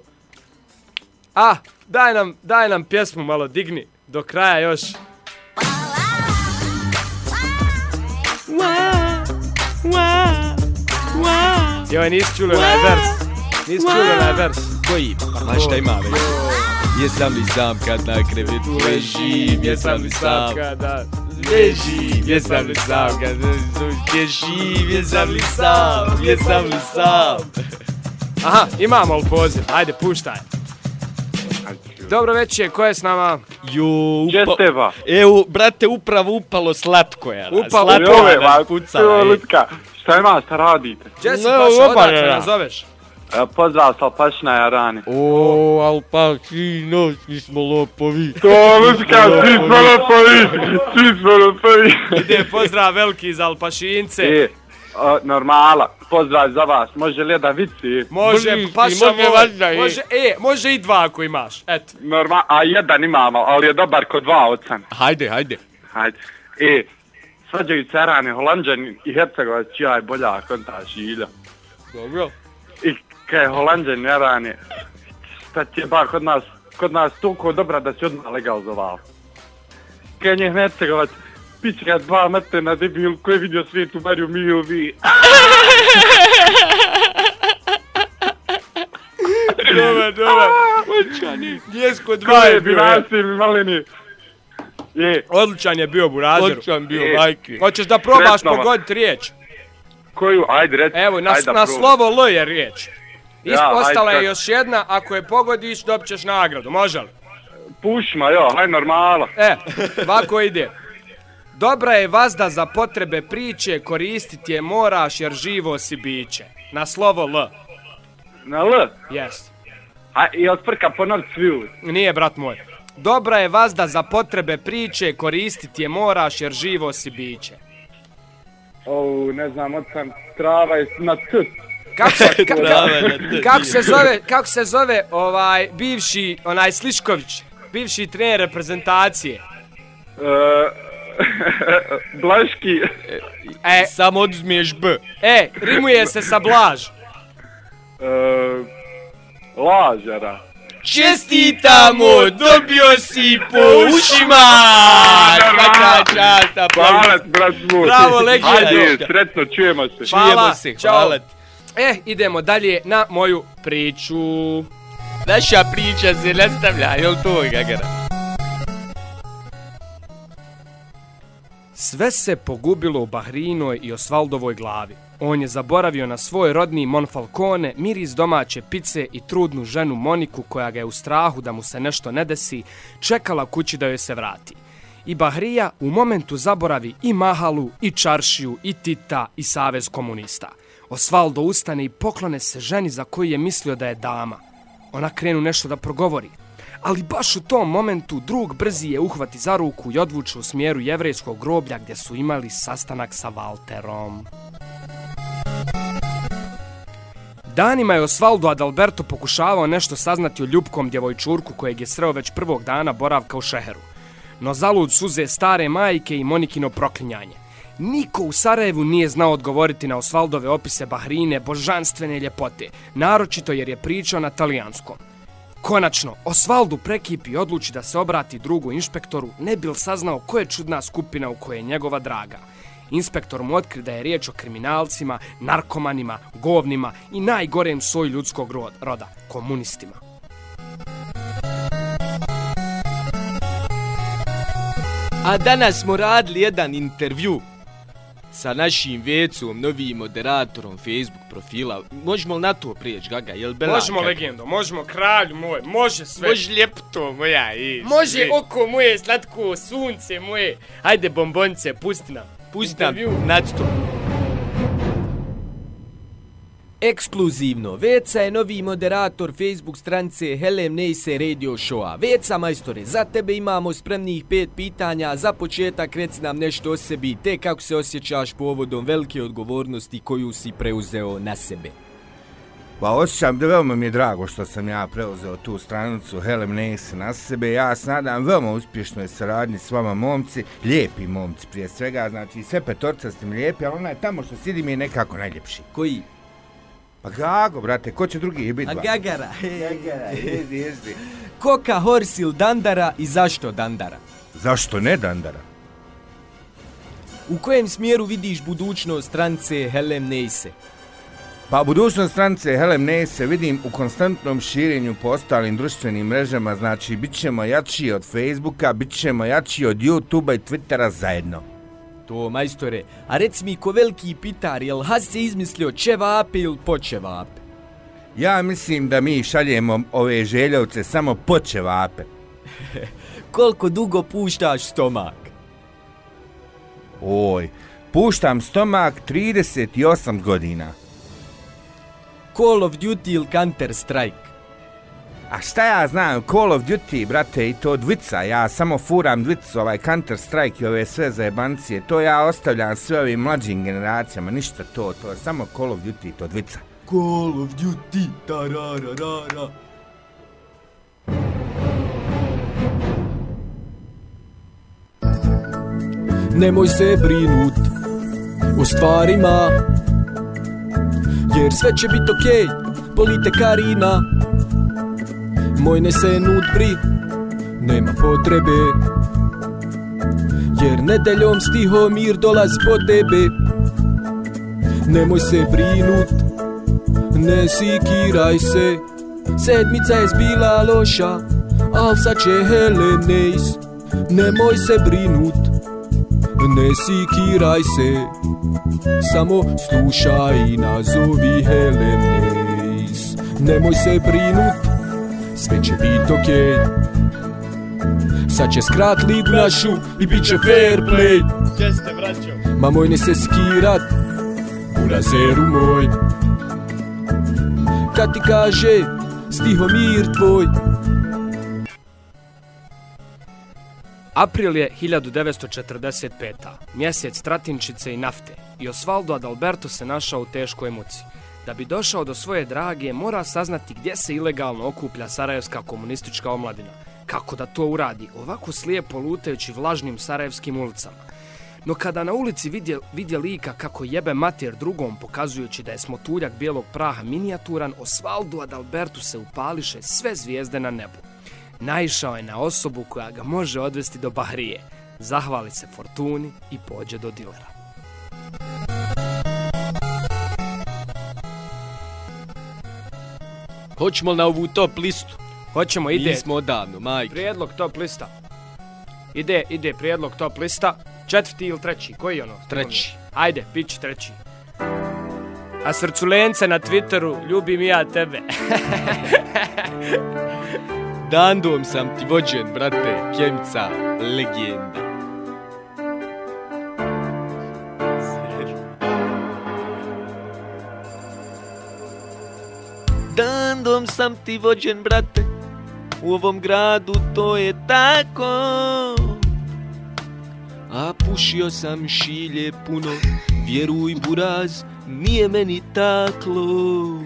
[SPEAKER 2] Daj nam pjesmu malo, digni. Do kraja još. Joj, nisi čuli onaj vers.
[SPEAKER 3] Koji? Pa šta ima već? Jesam li sam kad na krevetu ležim, jesam li sam kada ležim, jesam li sam kad ležim, jesam li sam.
[SPEAKER 2] Aha, imamo li poziv, ajde puštaj. Dobro večer, ko je s nama?
[SPEAKER 5] Česteva.
[SPEAKER 3] Evo, brate, upravo upalo slatko je.
[SPEAKER 5] Lutka, šta ima, šta radite?
[SPEAKER 2] Gdje si baš, odakle nas zoveš?
[SPEAKER 5] Pozdrav s Alpašina Jarani.
[SPEAKER 3] O, Alpašino, svi smo lopovi.
[SPEAKER 5] To, Lutka, svi smo lopovi.
[SPEAKER 2] Ide pozdrav veliki za Alpašince.
[SPEAKER 5] Normala, pozdrav za vas, može li da vici?
[SPEAKER 2] Može, paša može i dva ako imaš, eto.
[SPEAKER 5] A jedan imamo, ali je dobar kod dva ocan.
[SPEAKER 3] Hajde.
[SPEAKER 5] Svađaju Cerane, Holandžani i Hercegovac, čija je bolja konta Žilja.
[SPEAKER 3] Dobro.
[SPEAKER 5] I kaj je Holandžan Jarane, šta ti je bar kod nas toliko dobra da si odmah legalizovao. Kaj je Hercegovac, piće ga 2 metra na debil koji je vidio svijetu Mariju Milvi.
[SPEAKER 2] Dobar. Djesko 2 je bio.
[SPEAKER 5] Malini.
[SPEAKER 2] Odličan je bio Burazeru.
[SPEAKER 3] Odličan bio, majke.
[SPEAKER 2] Hoćeš da probaš pogoditi riječ?
[SPEAKER 5] Koju? Ajde, reci.
[SPEAKER 2] Evo, na slovo L je riječ. Ostala je još jedna, ako je pogodiš, dobit ćeš nagradu, može li?
[SPEAKER 5] Pušma, hajde normala.
[SPEAKER 2] Ovako ide. Dobra je vazda za potrebe priče, koristiti je moraš jer živo si biće. Na slovo L.
[SPEAKER 5] Na L?
[SPEAKER 2] Jes.
[SPEAKER 5] I otprka ponovit sviju.
[SPEAKER 2] Nije, brat moj. Dobra je vazda za potrebe priče, koristiti je moraš jer živo si biće.
[SPEAKER 5] Ne znam, odsam, trava je na C.
[SPEAKER 2] Kako se zove bivši, Slišković, bivši trener reprezentacije?
[SPEAKER 5] Blaški.
[SPEAKER 3] Samo oduzmiješ B.
[SPEAKER 2] Rimuje se sa Blaž.
[SPEAKER 5] Lažara.
[SPEAKER 3] Čestitamo, dobio si po ušima!
[SPEAKER 5] Hvala, brat moj.
[SPEAKER 2] Bravo, legenda.
[SPEAKER 5] Ajde, sretno, čujemo se.
[SPEAKER 3] Hvala.
[SPEAKER 2] Idemo dalje na moju priču.
[SPEAKER 3] Naša priča se nastavlja, jel to, Gagara?
[SPEAKER 2] Sve se pogubilo u Bahrinoj i Osvaldovoj glavi. On je zaboravio na svoj rodni Monfalcone, miris domaće pice i trudnu ženu Moniku koja ga je u strahu da mu se nešto ne desi, čekala kući da joj se vrati. I Bahrija u momentu zaboravi i Mahalu, i Čaršiju, i Tita, i Savez komunista. Osvaldo ustane i poklone se ženi za koju je mislio da je dama. Ona krenu nešto da progovori. Ali baš u tom momentu drug brzi je uhvati za ruku i odvuče u smjeru jevrejskog groblja gdje su imali sastanak sa Valterom. Danima je Osvaldo Adalberto pokušavao nešto saznati o ljubkom djevojčurku kojeg je sreo već prvog dana boravka u šeheru. No zalud suze stare majke i Monikino proklinjanje. Niko u Sarajevu nije znao odgovoriti na Osvaldove opise Bahrine božanstvene ljepote, naročito jer je pričao na talijanskom. Konačno, Osvaldo prekipi i odluči da se obrati drugu inšpektoru, ne bil saznao ko je čudna skupina u kojoj je njegova draga. Inspektor mu otkri da je riječ o kriminalcima, narkomanima, govnima i najgorem soju ljudskog roda, komunistima.
[SPEAKER 3] A danas smo radili jedan intervju sa našim Vecom, novim moderatorom Facebook profila. Možemo li na to prijeći, Gaga? Jel Bela?
[SPEAKER 2] Možemo, legendo, možemo, kralju moj, može sve.
[SPEAKER 3] Može ljepto moja,
[SPEAKER 2] može
[SPEAKER 3] sve.
[SPEAKER 2] oko moje, slatko sunce moje. Ajde, bombonice, pusti nam.
[SPEAKER 3] Pusti nam, nacito. Ekskluzivno, Veca je novi moderator Facebook stranice Helem Neise Radio Showa. Veca, majstore, za tebe imamo spremnih 5 pitanja. Za početak reci nam nešto o sebi, te kako se osjećaš povodom velike odgovornosti koju si preuzeo na sebe.
[SPEAKER 19] Pa osjećam da veoma mi je drago što sam ja preuzeo tu stranicu Helem Neise na sebe. Ja se nadam veoma uspješnoj saradnji s vama, momci, lijepi momci prije svega, znači sve petorca ste mi lijepi, ali onaj tamo što sidi mi je nekako najljepši.
[SPEAKER 3] Koji?
[SPEAKER 19] Pa Gago, brate, ko će drugi biti?
[SPEAKER 3] A Gagara.
[SPEAKER 19] Gagara, jezi.
[SPEAKER 3] Koka, Hors ili Dandara i zašto Dandara?
[SPEAKER 19] Zašto ne Dandara?
[SPEAKER 3] U kojem smjeru vidiš budućnost stranice Helem Neise?
[SPEAKER 19] Pa budućnost stranice Helem Neise vidim u konstantnom širenju po ostalim društvenim mrežama, znači bit ćemo jači od Facebooka, bit ćemo jači od YouTubea i Twittera zajedno.
[SPEAKER 3] To, majstore, a reci mi ko veliki pitar, jel Has je izmislio ćevape ili počevape?
[SPEAKER 19] Ja mislim da mi šaljemo ove željovce samo počevape.
[SPEAKER 3] Koliko dugo puštaš stomak?
[SPEAKER 19] Oj, puštam stomak 38 godina.
[SPEAKER 3] Call of Duty ili Counter Strike?
[SPEAKER 19] A šta ja znam, Call of Duty, brate, i to dvica, ja samo furam dvicu, ovaj Counter Strike i ove sve zajebancije, to ja ostavljam sve ovim mlađim generacijama, ništa to je samo Call of Duty, to dvica.
[SPEAKER 3] Call of Duty, tarararara. Nemoj se brinut o stvarima, jer sve će bit okej, polite Karina. Moj ne se nudbri, nema potrebe, jer nedeljom Stihomir dolazi po tebe. Nemoj se brinut, ne sikiraj se, sedmica je zbila loša, al sad će Helem Neise. Nemoj se brinut, ne sikiraj se, samo slušaj i nazovi Helem Neise. Nemoj se brinut, sve će bit okej, sad će skrat ligu našu i bit će fair play.
[SPEAKER 2] Jeste, braćo.
[SPEAKER 3] Ma moj ne se skirat, burazeru moj, kad ti kaže Stihomir tvoj.
[SPEAKER 2] April je 1945. Mjesec tratinčice i nafte i Osvaldo Adalberto se našao u teškoj muci. Da bi došao do svoje drage, mora saznati gdje se ilegalno okuplja sarajevska komunistička omladina. Kako da to uradi, ovako slijepo lutajući vlažnim sarajevskim ulicama. No kada na ulici vidje lika kako jebe mater drugom, pokazujući da je smotuljak bijelog praha minijaturan, Osvaldo Adalberto se upališe sve zvijezde na nebu. Naišao je na osobu koja ga može odvesti do Bahrije, zahvali se fortuni i pođe do dilera.
[SPEAKER 3] Hoćemo na ovu top listu?
[SPEAKER 2] Hoćemo, ide.
[SPEAKER 3] Nismo odavno, majke.
[SPEAKER 2] Prijedlog top lista. Ide prijedlog top lista. 4. ili 3. Koji je ono?
[SPEAKER 3] 3.
[SPEAKER 2] Ajde, bit će 3. A srculence na Twitteru, ljubim ja tebe.
[SPEAKER 3] Dandom sam ti vođen, brate, Kjemica, legenda. Dandom sam ti vođen, brate, u ovom gradu to je tako. A pušio sam šilje puno, vjeruj buraz, nije meni taklo.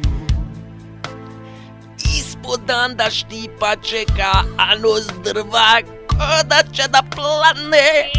[SPEAKER 3] Ispod danda štipa čeka, a nos drva ko da će da plane.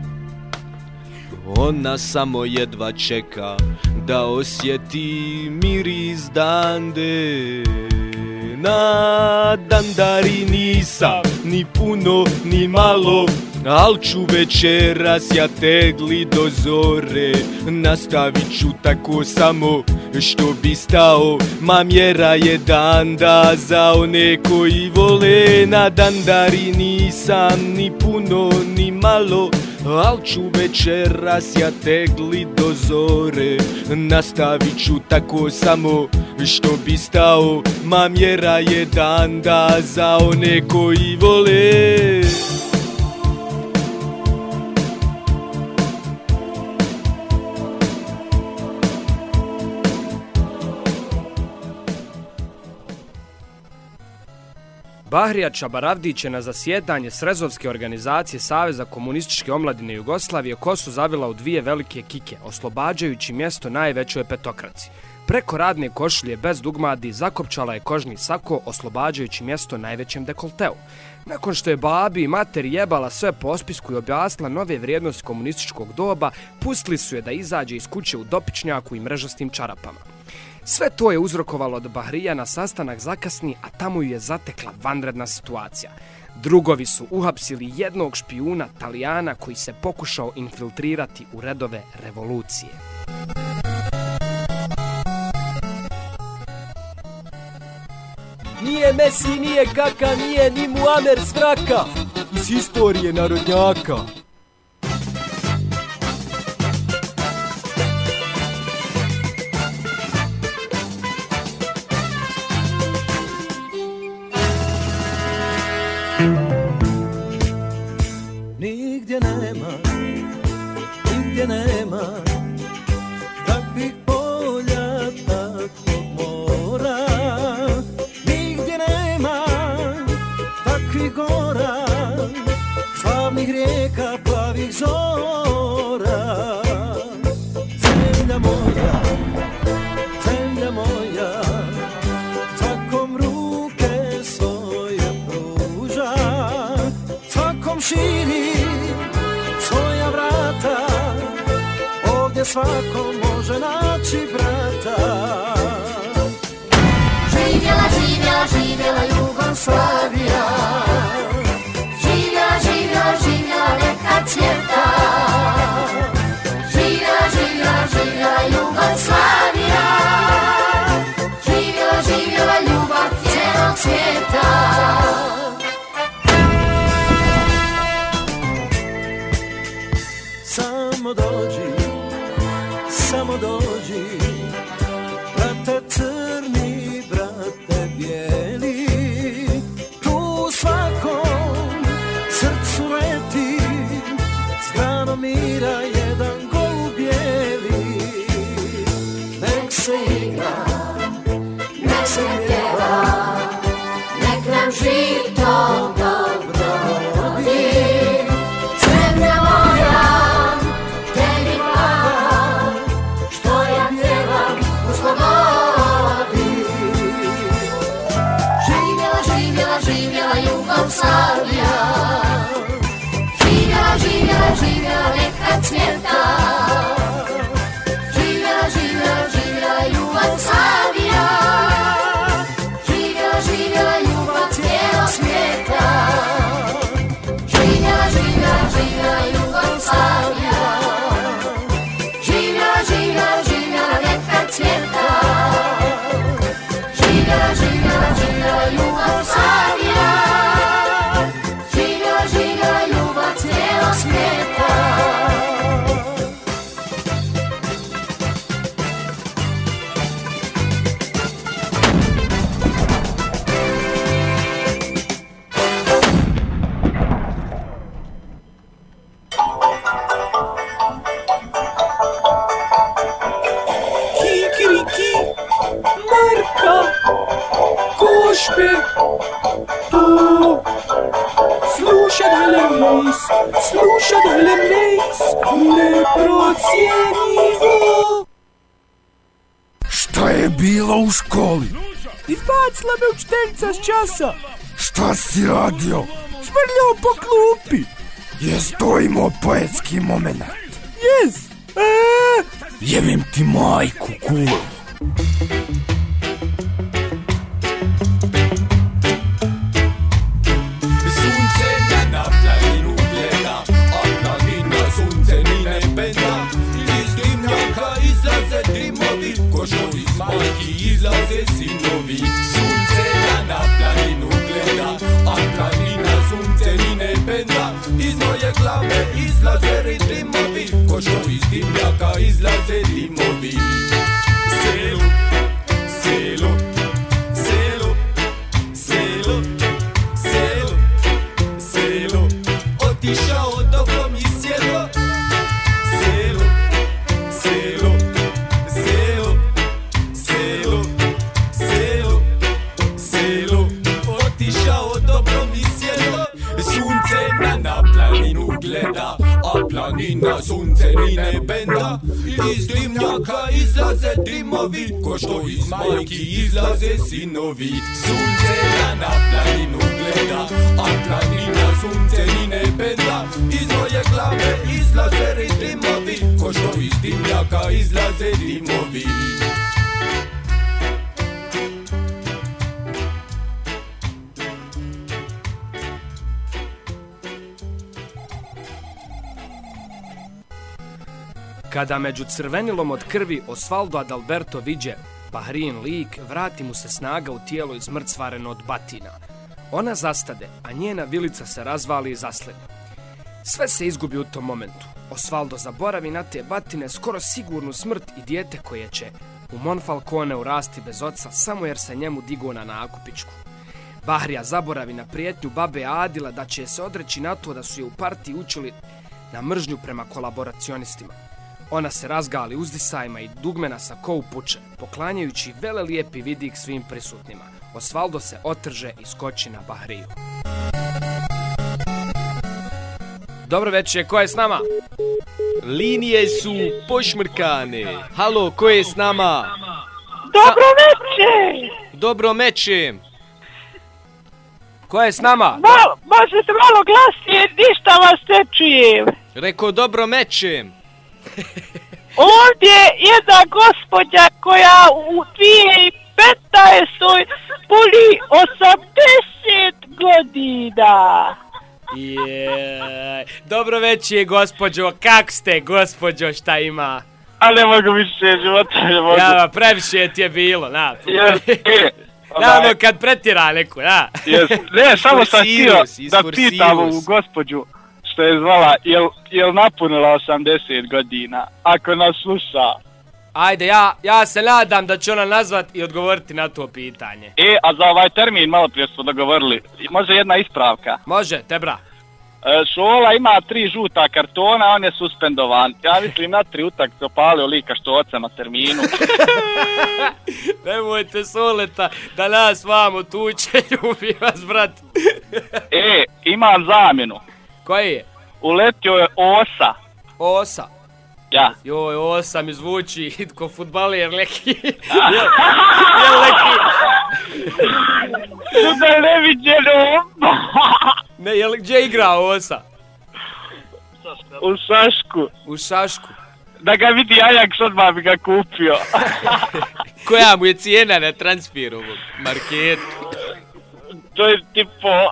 [SPEAKER 3] Ona samo jedva čeka da osjeti miris dande. Na dandari nisam ni puno ni malo
[SPEAKER 4] Al ću večeras ja tegli do zore, nastavit ću tako samo što bi stao. Ma mjera je danda za one koji vole, na dandari nisam ni puno ni malo. Al ću večeras ja tegli do zore, nastavit ću tako samo što bi stao. Ma mjera je danda za one koji vole.
[SPEAKER 2] Bahrija Čabaravdić je na zasjedanje Srezovske organizacije Saveza komunističke omladine Jugoslavije kosu zavila u dvije velike kike, oslobađajući mjesto najvećoj petokraci. Preko radne košulje bez dugmadi zakopčala je kožni sako, oslobađajući mjesto najvećem dekolteu. Nakon što je babi i materi jebala sve po spisku i objasnila nove vrijednosti komunističkog doba, pustili su je da izađe iz kuće u dopičnjaku i mrežastim čarapama. Sve to je uzrokovalo da Bahrija na sastanak zakasni, a tamo ju je zatekla vanredna situacija. Drugovi su uhapsili jednog špijuna Talijana koji se pokušao infiltrirati u redove revolucije.
[SPEAKER 4] Nije Messi, nije Kaka, nije ni Muamer Svraka, iz historije narodnjaka.
[SPEAKER 9] Nigdje nema takvih polja, takvog mora. Nigdje nema takvih gora, slavnih rijeka, plavih zora. Zemlja moja, svakom ruke svoje pruža, svakom širi svoja vrata, ovdje svako može naći brata. Živjela, živjela, živjela Jugoslavija, živjela, živjela, živjela neka cvjeta. Živjela, živjela, živjela Jugoslavija, živjela, živjela ljubav cijelog svijeta. Samo dođi, brate crni, brate bijeli, tu svakom srcu leti, s granom mira jedan golub bijeli. Nek se igra, nek se pjeva, nek nam žito dobro rodi. Zemlja moja, tebi hvala, što ja pjevam u slobodi. Živjela, živjela, živjela Jugoslavija, živjela, živjela, živjela neka cvjeta. Živjela, živjela, živjela Jugoslavija, živjela, živjela ljubav cijelog svijeta. Živjela, živjela, živjela Jugoslavija, živjela, živjela, živjela neka cvjeta. Živjela, živjela, živjela Jugoslavija, živjela, živjela ljubav cijelog svijeta. Kikiriki, Marka, Košpe, tu. Slušat Helemejs, neprocjenjivo.
[SPEAKER 19] Šta je bilo u školi?
[SPEAKER 9] Izbacila me učiteljica s časa.
[SPEAKER 19] Šta si radio?
[SPEAKER 9] Švrljao po klupi.
[SPEAKER 19] Jes to imao poetski moment?
[SPEAKER 9] Jes.
[SPEAKER 19] Jebem ti majku, kulu.
[SPEAKER 4] Sunce na planinu gleda,
[SPEAKER 1] majki izlaze sinovi. Sunce na planinu gleda, a planina sunce ni ne benda. Iz moje glave izlaze ritmovi, ko što iz dimnjaka izlaze dimovi. Selo, selo, selo, selo, selo, selo, otišao dobro mi sjelo. Selo, selo, selo, selo, selo, selo, otišao dobro mi sjelo. Sunce na planinu gleda, a planina sunce ni ne benda. Iz dimnjaka izlaze dimovi, ko što iz majki izlaze sinovi. Sunce na planinu gleda, a planina sunce ni ne benda. Iz moje glave izlaze ritmovi, ko što iz dimnjaka izlaze dimovi.
[SPEAKER 2] Kada među crvenilom od krvi Osvaldo Adalberto viđe Bahrin lik, vrati mu se snaga u tijelo izmrcvareno od batina. Ona zastade, a njena vilica se razvali i zasleni. Sve se izgubi u tom momentu. Osvaldo zaboravi na te batine, skoro sigurnu smrt i dijete koje će u Monfalconeu rasti bez oca samo jer se njemu digao na nakupičku. Bahrija zaboravi na prijetnju babe Adila da će se odreći na to da su je u partiji učili na mržnju prema kolaboracionistima. Ona se razgali uzdisajima i dugmena sa ko upuče, poklanjajući velelijepi vidik svim prisutnima. Osvaldo se otrže i skoči na Bahriju. Dobro večer, ko je s nama?
[SPEAKER 3] Linije su pošmrkane. Halo, ko je s nama?
[SPEAKER 7] Dobro večer!
[SPEAKER 3] Dobro meče.
[SPEAKER 2] Ko je s nama?
[SPEAKER 7] Možete malo glasnije, ništa vas ne čujem.
[SPEAKER 3] Rekao dobro meče.
[SPEAKER 7] Ovdje jedna gospođa koja u 2015. puni 80 godina.
[SPEAKER 2] Dobro večer, gospođo. Kak ste, gospođo, šta ima?
[SPEAKER 7] A ne mogu više života, ne mogu.
[SPEAKER 2] Ja, previše ti je bilo, na. Ono kad pretjera neku, na.
[SPEAKER 7] Ne, samo sam htio da pitam ovu gospođu što je zvala, jel napunila 80 godina, ako nas sluša.
[SPEAKER 2] Ajde, ja se nadam da će ona nazvat i odgovoriti na to pitanje.
[SPEAKER 7] A za ovaj termin malo prije smo dogovorili, može jedna ispravka?
[SPEAKER 2] Može, tebra.
[SPEAKER 7] Šola ima 3 žuta kartona, on je suspendovan. Ja mislim na 3 utakmice opalio lika što oca na terminu.
[SPEAKER 2] Nemojte Soleta da nas vamo tuče, ljubi vas, brat.
[SPEAKER 7] Imam zamjenu.
[SPEAKER 2] Koji je?
[SPEAKER 7] Uletio je Osa.
[SPEAKER 2] Osa?
[SPEAKER 7] Ja.
[SPEAKER 2] Joj, Osa mi zvuči ko futbaler neki. Jel neki?
[SPEAKER 7] Super neviđeno.
[SPEAKER 2] Ne, gdje igra Osa?
[SPEAKER 7] U Šašku.
[SPEAKER 2] U Šašku?
[SPEAKER 7] Da ga vidi Ajax, odmah bi ga kupio.
[SPEAKER 3] Koja mu je cijena na transferu ovog marketu?
[SPEAKER 7] To je tipo...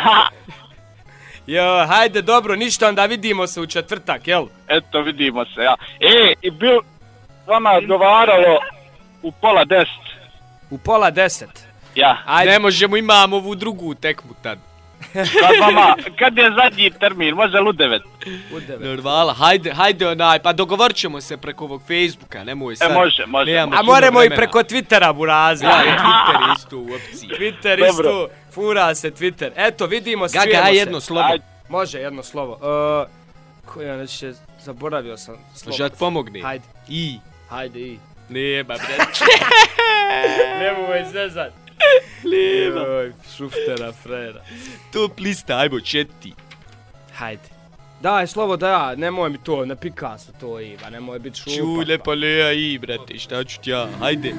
[SPEAKER 2] Jo, hajde, dobro, ništa, onda vidimo se u četvrtak, jel?
[SPEAKER 7] Eto, vidimo se, ja. I bil vama odgovaralo u 9:30.
[SPEAKER 2] U 9:30?
[SPEAKER 7] Ja.
[SPEAKER 3] Ajde. Ne možemo, imamo ovu drugu tekmu tad.
[SPEAKER 7] Kad je zadnji termin, može u 9?
[SPEAKER 2] U 9.
[SPEAKER 3] Normalno, hajde onaj, pa dogovorit ćemo se preko ovog Facebooka, nemoj sad.
[SPEAKER 7] Može.
[SPEAKER 2] A moramo i preko Twittera, burazi.
[SPEAKER 3] Ja, i Twitter isto u opciji.
[SPEAKER 2] Twitter isto, fura se Twitter. Eto, vidimo se, čujemo se.
[SPEAKER 3] Gaga, jedno slovo.
[SPEAKER 2] Može, jedno slovo. Koja neće, zaboravio sam slovo.
[SPEAKER 3] Žad pomogni.
[SPEAKER 2] Hajde.
[SPEAKER 3] I.
[SPEAKER 2] Hajde, i.
[SPEAKER 3] Nema, bre.
[SPEAKER 2] Nemoj zezat.
[SPEAKER 3] Nema.
[SPEAKER 2] Joj, šuftera, frera.
[SPEAKER 3] Top lista, ajmo, četi.
[SPEAKER 2] Hajde. Daj slovo da ja, nemoj mi to, ne Picasso to Iva, nemoj biti šupak.
[SPEAKER 3] Čule pa leja i, brate, šta ću ti ja, hajde.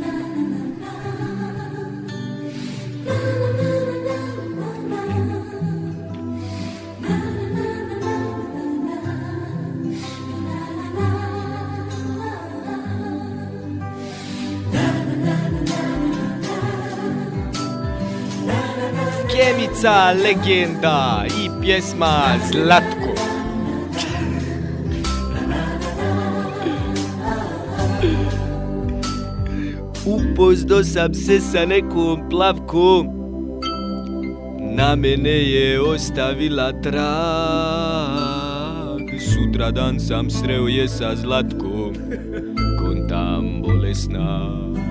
[SPEAKER 3] Kemica, legenda i pjesma Zlatko.
[SPEAKER 4] Upozdo sam se sa nekom plavkom, na mene je ostavila trag. Sutradan sam sreo je sa Zlatkom, kontam bolesna.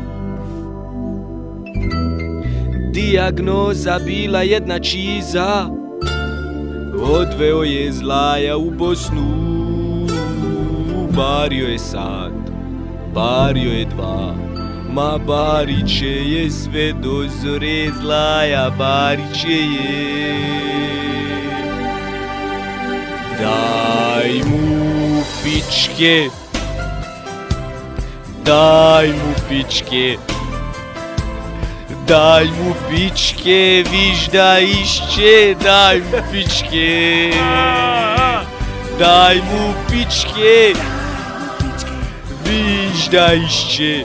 [SPEAKER 4] Dijagnoza bila jedna čiza, odveo je Zlaja u Bosnu. Bario je sat, bario je dva, ma bariće je sve do zore. Zlaja bariće je. Daj mu pičke, daj mu pičke, daj mu pičke, viš da išće. Daj mu pičke, daj mu pičke, viš da išće.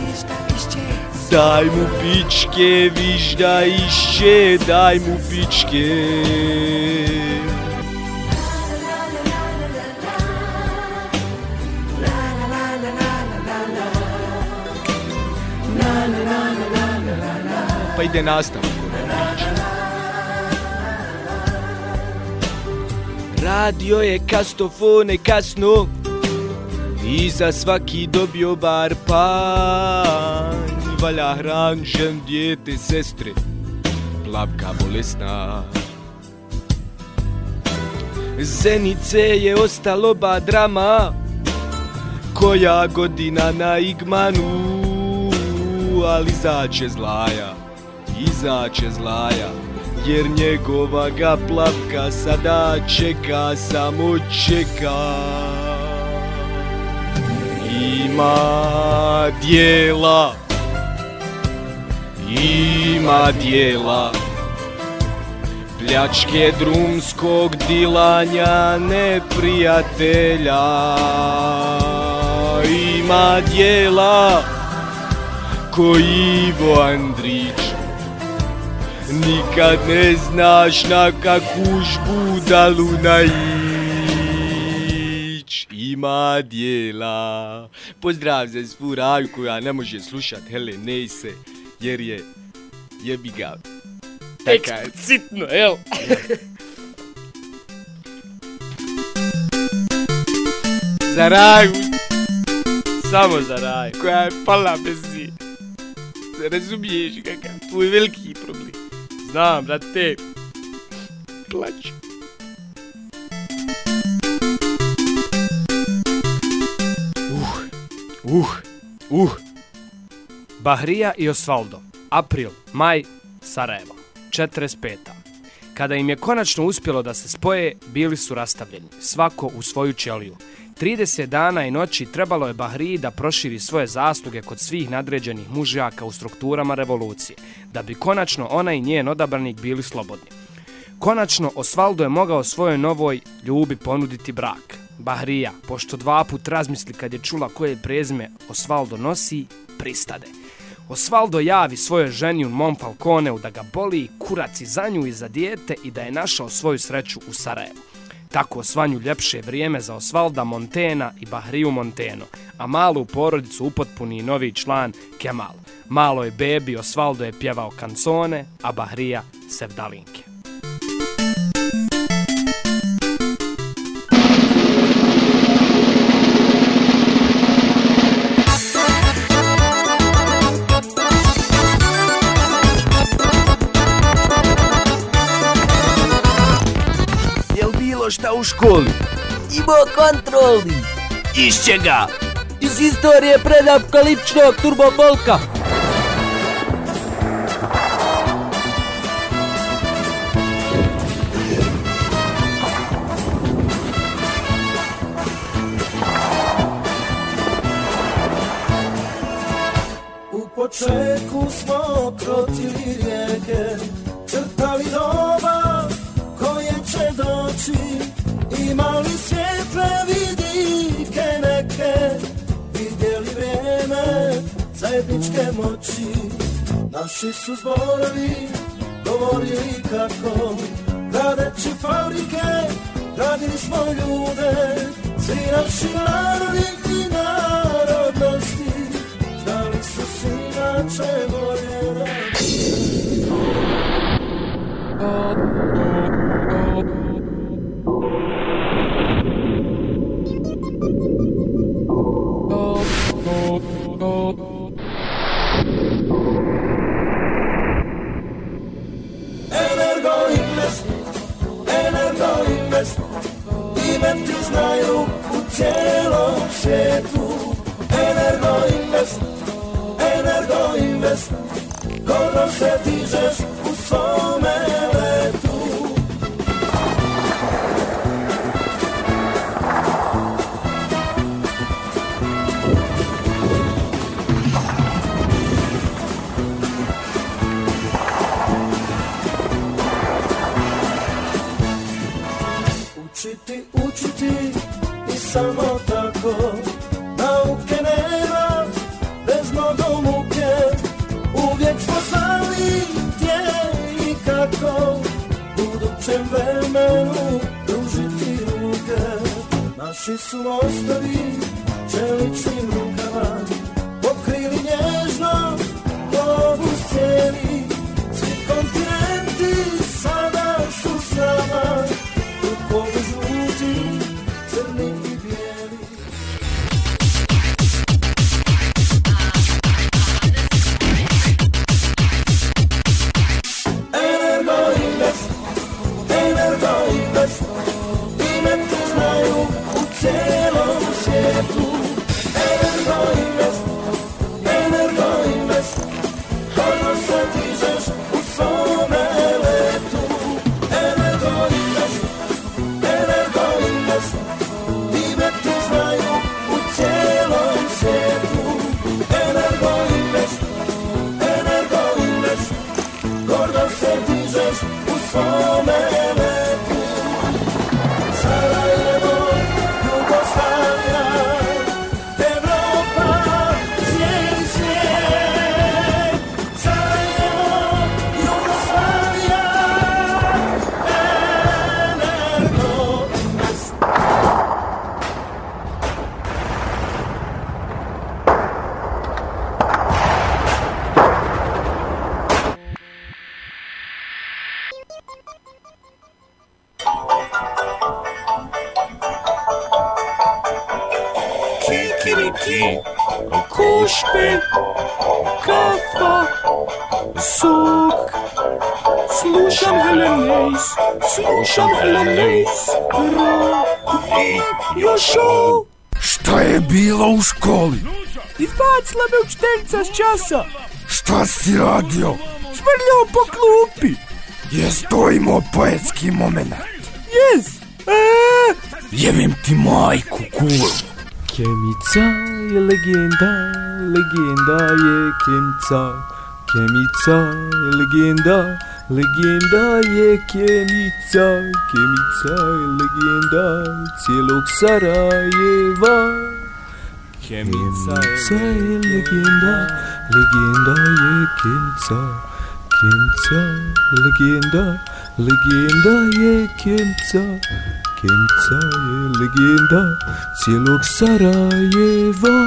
[SPEAKER 4] Daj mu pičke, viš da išće. Daj mu pičke. Pa ide nastavak ove priče. Radio je kastofone kasno i za svaki dobio bar panj. Valja hran, žen, dijete, sestre, plavka bolesna. Zenice je ostalo ba drama, koja godina na Igmanu. Ali izaće Zlaja, izaće Zlaja, jer njegova ga plavka sada čeka, samo čeka. Ima dijela, ima dijela, pljačke drumskog dilanja neprijatelja. Ima dijela ko Ivo Andrić, nikad ne znaš na kakvu žbudalu naić. Ima dijela. Pozdrav za svu raju koja ne može slušat Helen Neise, jer je jebi ga
[SPEAKER 2] eksplicitno, jel?
[SPEAKER 3] Za raju, samo za raju, koja je pala bez nje. Razumiješ kakav tvoj veliki problem?
[SPEAKER 2] Znam, brate.
[SPEAKER 3] Plaću.
[SPEAKER 2] Bahrija i Osvaldo. April, maj, Sarajevo. 45. Kada im je konačno uspjelo da se spoje, bili su rastavljeni, svako u svoju ćeliju. 30 dana i noći trebalo je Bahriji da proširi svoje zasluge kod svih nadređenih mužjaka u strukturama revolucije, da bi konačno ona i njen odabranik bili slobodni. Konačno Osvaldo je mogao svojoj novoj ljubi ponuditi brak. Bahrija, pošto 2 put razmisli kad je čula koje prezime Osvaldo nosi, pristade. Osvaldo javi svojoj ženi u Monfalconeu da ga boli kurac i za nju i za dijete i da je našao svoju sreću u Sarajevu. Tako osvanju ljepše vrijeme za Osvalda Montena i Bahriju Monteno, a malu porodicu upotpuni novi član Kemal. Maloj bebi Osvaldo je pjevao kancone, a Bahrija sevdalinke.
[SPEAKER 9] Šta u školi? Imao kontroli. Iz čega? Iz istorije predapokaliptičnog turbofolka.
[SPEAKER 20] U početku smo krotili rijeke, crtali doba koje će doći, imali svjetle vidike neke, vidjeli vrijeme zajedničke moći. Naši su zborovi govorili kako, gradeći fabrike, gradili smo ljude. Svi naši narodi i narodnosti znali su sinač ti znaju u cijelom svijetu. Energoinvest, Energoinvest, gordo se dižeš u svome letu. Učiti i samo tako, nauke nema bez mnogo muke. Uvijek smo znali gdje i kako budućem vremenu pružiti ruke. Naši su mostovi čeličnim rukama pokrili nježno globus cijeli. Svi kontinenti sada su s nama, rukovi žuti, crni i bijeli. Energoinvest, Energoinvest, ime ti znaju u cijelom svijetu. Energoinvest, Energoinvest, gordo se dižeš u svome letu. Energoinvest, Energoinvest, ime ti znaju u cijelom svijetu. Energoinvest, Energoinvest, gordo se dižeš u svome letu. Sarajevo, Jugoslavija, Evropa, cijeli svijet. Sarajevo, Jugoslavija, Energoinvest.
[SPEAKER 1] Kikiriki, košpe, kafa, sok. Slušam Helen Nace, slušam Helen Nace, radio show. Šta je bilo u školi?
[SPEAKER 21] Izbacila me učiteljica s časa.
[SPEAKER 1] Šta si radio?
[SPEAKER 21] Švrljao po klupi.
[SPEAKER 1] Jes to imao poetski moment?
[SPEAKER 21] Jes.
[SPEAKER 1] Jebim ti majku, kuru.
[SPEAKER 4] Kemica je legenda, legenda je Kemica. Kemica je legenda, legenda je Kemica. Kemica je legenda cijelog Sarajeva. Kemica je legenda, legenda je Kemica. Kemica je legenda, legenda je Kemica. Kemica je legenda cijelog Sarajeva.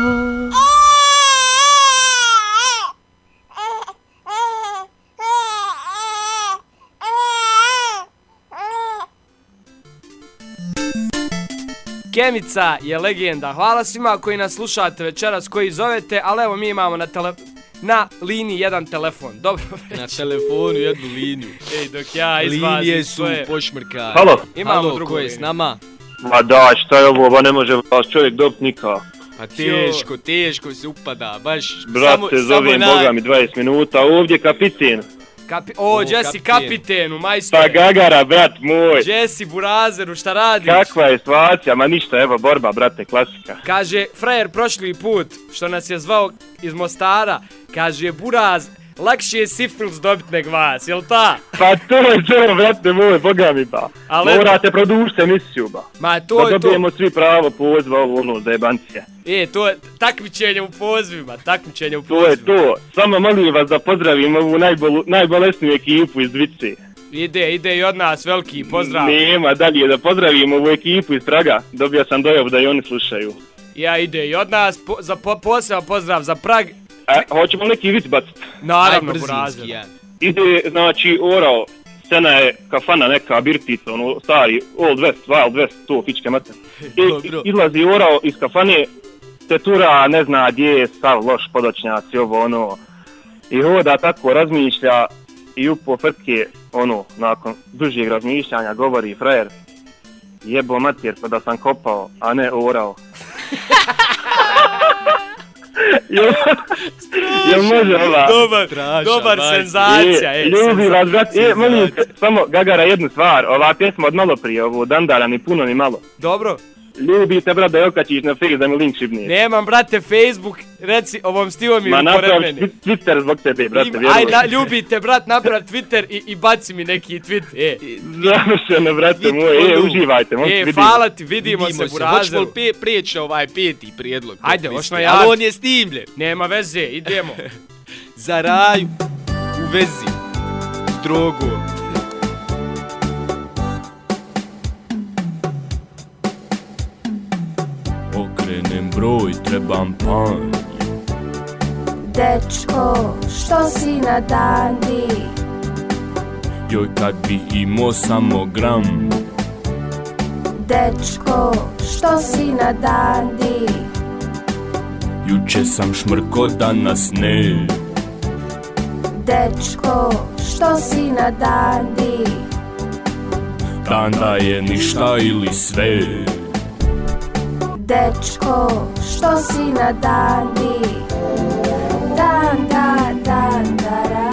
[SPEAKER 2] Kemica je legenda. Hvala svima koji nas slušate večeras, koji zovete, ali evo mi imamo na liniji jedan telefon. Dobro već.
[SPEAKER 3] Na telefonu jednu liniju.
[SPEAKER 2] Ej, dok ja izvazim
[SPEAKER 3] linije su
[SPEAKER 2] svoje...
[SPEAKER 3] pošmrkane.
[SPEAKER 22] Halo.
[SPEAKER 2] Imamo drugu
[SPEAKER 3] ko je
[SPEAKER 2] liniju.
[SPEAKER 3] s nama?
[SPEAKER 22] Ma da, šta je ovo, ba ne može vas čovjek dobit nikako.
[SPEAKER 3] Pa teško se upada, baš
[SPEAKER 22] Brate, zovem Boga mi 20 minuta, ovdje kapiten.
[SPEAKER 2] Jesse kapitenu, majstore.
[SPEAKER 22] Pa Gagara, brat moj.
[SPEAKER 2] Jesse Burazeru, šta radiš?
[SPEAKER 22] Kakva je situacija, ma ništa, evo borba, brate, klasika.
[SPEAKER 2] Kaže, frajer prošli put, što nas je zvao iz Mostara, kaže, Buraz, lakše je sifils dobit nek vas, jel ta?
[SPEAKER 22] Pa to je to, brate moj, Boga mi ba. Morate produžiti emisiju ba.
[SPEAKER 2] Ma to je to.
[SPEAKER 22] Da dobijemo svi pravo poziva, ovo za jebancije.
[SPEAKER 2] To je takmičenje u pozivima,
[SPEAKER 22] To je to, samo molim vas da pozdravim ovu najbolesniju ekipu iz Dvice.
[SPEAKER 2] Ide i od nas veliki pozdrav.
[SPEAKER 22] Nema dalje, da pozdravim ovu ekipu iz Praga, dobio sam dojavu da i oni slušaju.
[SPEAKER 2] Ja, ide i od nas, poseban pozdrav za Prag.
[SPEAKER 22] Hoćemo neki vic baciti?
[SPEAKER 2] Naravno, Burazer.
[SPEAKER 22] Ide, znači, orao, scena je kafana neka, birtica, ono, stari, Old West, Wild West, to, fičke mater. Izlazi orao iz kafane, tetura, ne zna gdje je, sav loš, podočnjaci, ovo, ono. I hoda tako, razmišlja i upo frtke, ono, nakon dužeg razmišljanja, govori frajer. Jebo mater, pa da sam kopao, a ne orao. Jel može ova?
[SPEAKER 2] Dobar senzacija.
[SPEAKER 22] Ljubi vas, brat. Molim te, samo Gagara jednu stvar. Ova pjesma od malo prije, ovo Dandara, ni puno ni malo.
[SPEAKER 2] Dobro.
[SPEAKER 22] Ljubite, brat, da je okačiš na Face da mi link šibnije.
[SPEAKER 2] Nemam, brate, Facebook, reci ovom stivom mi pored meni.
[SPEAKER 22] Ma naprav Twitter zbog tebe, brate, vjerujem.
[SPEAKER 2] Aj, ljubite, brat, naprav Twitter i baci mi neki tweet,
[SPEAKER 22] Završeno, brate moje, uživajte, vidimo.
[SPEAKER 2] Hvala ti, vidimo se, burazeru.
[SPEAKER 3] Hoćemo prijeći ovaj 5. prijedlog.
[SPEAKER 2] Ajde, hoćemo ja.
[SPEAKER 3] Ali on je snimljen.
[SPEAKER 2] Nema veze, idemo.
[SPEAKER 3] Za raju, u vezi, s drogom.
[SPEAKER 1] Okrenem broj, trebam panj.
[SPEAKER 6] Dečko, što si na dandi?
[SPEAKER 1] Joj, kad bi imao samo gram.
[SPEAKER 6] Dečko, što si na dandi?
[SPEAKER 1] Juče sam šmrko, danas ne.
[SPEAKER 6] Dečko, što si na dandi?
[SPEAKER 1] Dan da je ništa ili sve.
[SPEAKER 6] Dečko, što si na dandi? Dan, da, dan, dara.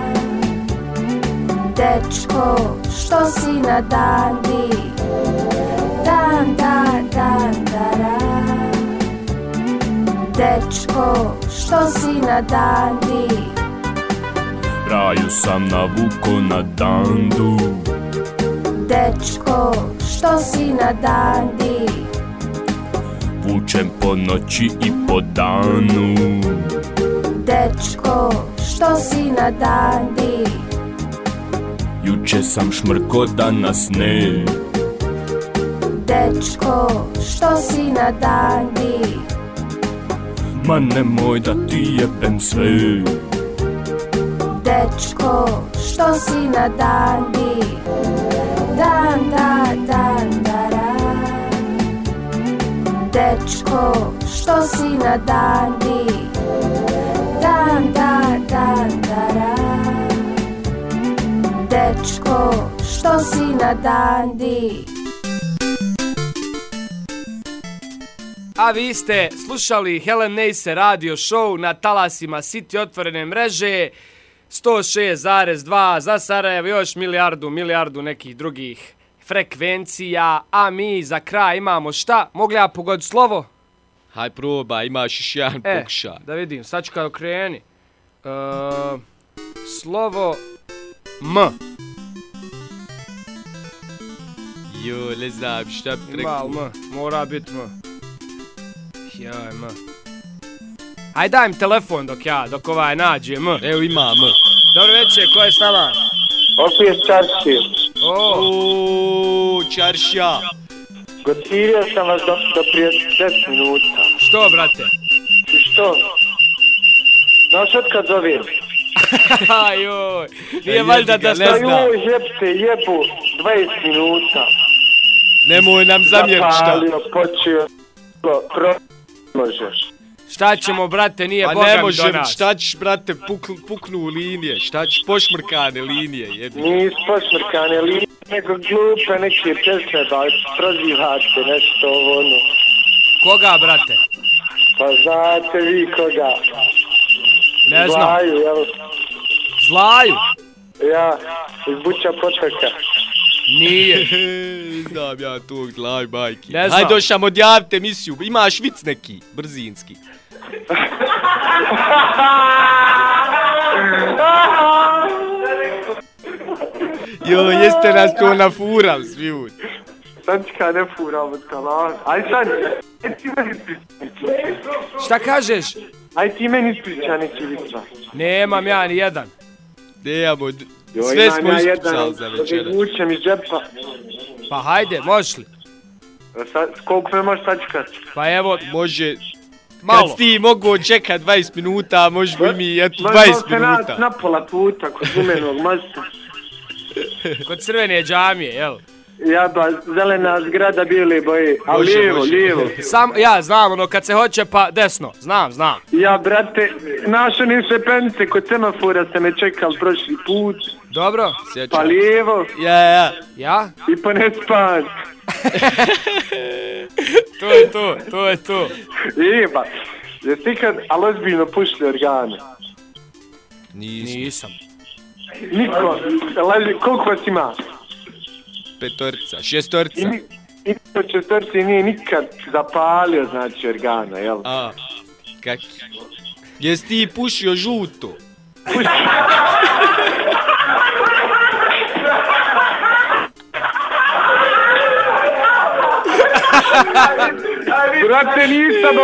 [SPEAKER 6] Dečko, što si na dandi? Dan, da, dan, dara. Dečko, što si na dandi?
[SPEAKER 1] Raju sam navuko na dandu.
[SPEAKER 6] Dečko, što si na dandi?
[SPEAKER 1] Vučem po noći i po danu.
[SPEAKER 6] Dečko, što si na dandi?
[SPEAKER 1] Juče sam šmrko, danas ne.
[SPEAKER 6] Dečko, što si na dandi?
[SPEAKER 1] Ma nemoj da ti jebem sve.
[SPEAKER 6] Dečko, što si na dandi? Dan, da, dan, dara. Dečko, što si na dandi? Dan, da, dan, dara. Dečko, što si na dandi?
[SPEAKER 2] A vi ste slušali Helen Neise radio show na talasima City otvorene mreže 106,2 za Sarajevo, još milijardu nekih drugih frekvencija, a mi za kraj imamo šta? Mogli ja pogoditi slovo?
[SPEAKER 3] Haj proba, imaš još jedan pokušaj.
[SPEAKER 2] Da vidim, sad ću kad okreni. Slovo M.
[SPEAKER 3] Jo, ne znam šta bi
[SPEAKER 2] rekao. Ima M, mora biti M. Jaj, M. Aj daj mi telefon dok ovaj nađe M.
[SPEAKER 3] Evo ima M.
[SPEAKER 2] Dobro večer, ko je s nama?
[SPEAKER 5] Opet Čarši.
[SPEAKER 3] Ooo, Čaršija.
[SPEAKER 5] Gotirio sam vas do prije 10 minuta.
[SPEAKER 2] Što, brate?
[SPEAKER 5] Što? Znaš od kad zovem?
[SPEAKER 2] Joj, nije valjda da
[SPEAKER 5] ne zna. Joj, jebte, jebu 20 minuta.
[SPEAKER 3] Nemoj nam zamjeriti šta.
[SPEAKER 5] Zapalio, počeo, možeš.
[SPEAKER 2] Šta ćemo, brate, nije Boga mi do nas.
[SPEAKER 3] Pa ne možem, šta ćeš, brate, puknu linije, šta ćeš, pošmrkane linije, jebi.
[SPEAKER 5] Nis pošmrkane linije, nego glupe neke pjesme, da prozivate nešto ono.
[SPEAKER 2] Koga, brate?
[SPEAKER 5] Pa znate vi koga.
[SPEAKER 2] Ne znam.
[SPEAKER 5] Zlaju, jel?
[SPEAKER 2] Zlaju?
[SPEAKER 5] Ja, iz Buća Potoka.
[SPEAKER 2] Nije.
[SPEAKER 3] Znam ja tog Zlaju, majki.
[SPEAKER 2] Ne znam.
[SPEAKER 3] Hajde ošam, odjavite emisiju, imaš vic neki, brzinski. Jo, jeste nas to nafurali svi uvijek.
[SPEAKER 5] Sančka ne furamo talan. Aj sad, ti meni ispričaj.
[SPEAKER 2] Šta kažeš?
[SPEAKER 5] Aj ti meni ispričaj neki vica.
[SPEAKER 2] Nemam ja ni jedan.
[SPEAKER 3] Nemamo, sve smo ispucali za večera.
[SPEAKER 5] Joj, vučem iz džepa.
[SPEAKER 2] Pa hajde, možeš li?
[SPEAKER 5] Koliko me možeš sačekat?
[SPEAKER 2] Pa evo,
[SPEAKER 3] može...
[SPEAKER 2] malo.
[SPEAKER 3] Kad ti mogu čekat 20 minuta, možemo i mi eto 20 minuta.
[SPEAKER 5] Na pola puta kod Zumenog masta.
[SPEAKER 2] Kod crvene džamije, jel?
[SPEAKER 5] Jaba, zelena zgrada bijele boje, a lijevo.
[SPEAKER 2] Ja znam, ono kad se hoće pa desno, znam.
[SPEAKER 5] Ja, brate, našo nim šepenice kod semafora ste me čekali prošli put.
[SPEAKER 2] Dobro.
[SPEAKER 5] Pa lijevo.
[SPEAKER 3] Ja.
[SPEAKER 2] Ja?
[SPEAKER 5] I pa ne span.
[SPEAKER 2] To je to.
[SPEAKER 16] Jeba, jesi ikad, ali ozbiljno pušili organe?
[SPEAKER 2] Nisam.
[SPEAKER 16] Niko, koliko vas ima?
[SPEAKER 3] 5, 6.
[SPEAKER 16] I po 4 nije nikad zapalio, znači, organa, jel?
[SPEAKER 3] Kak? Jesi ti pušio žuto?
[SPEAKER 16] Brate, nisam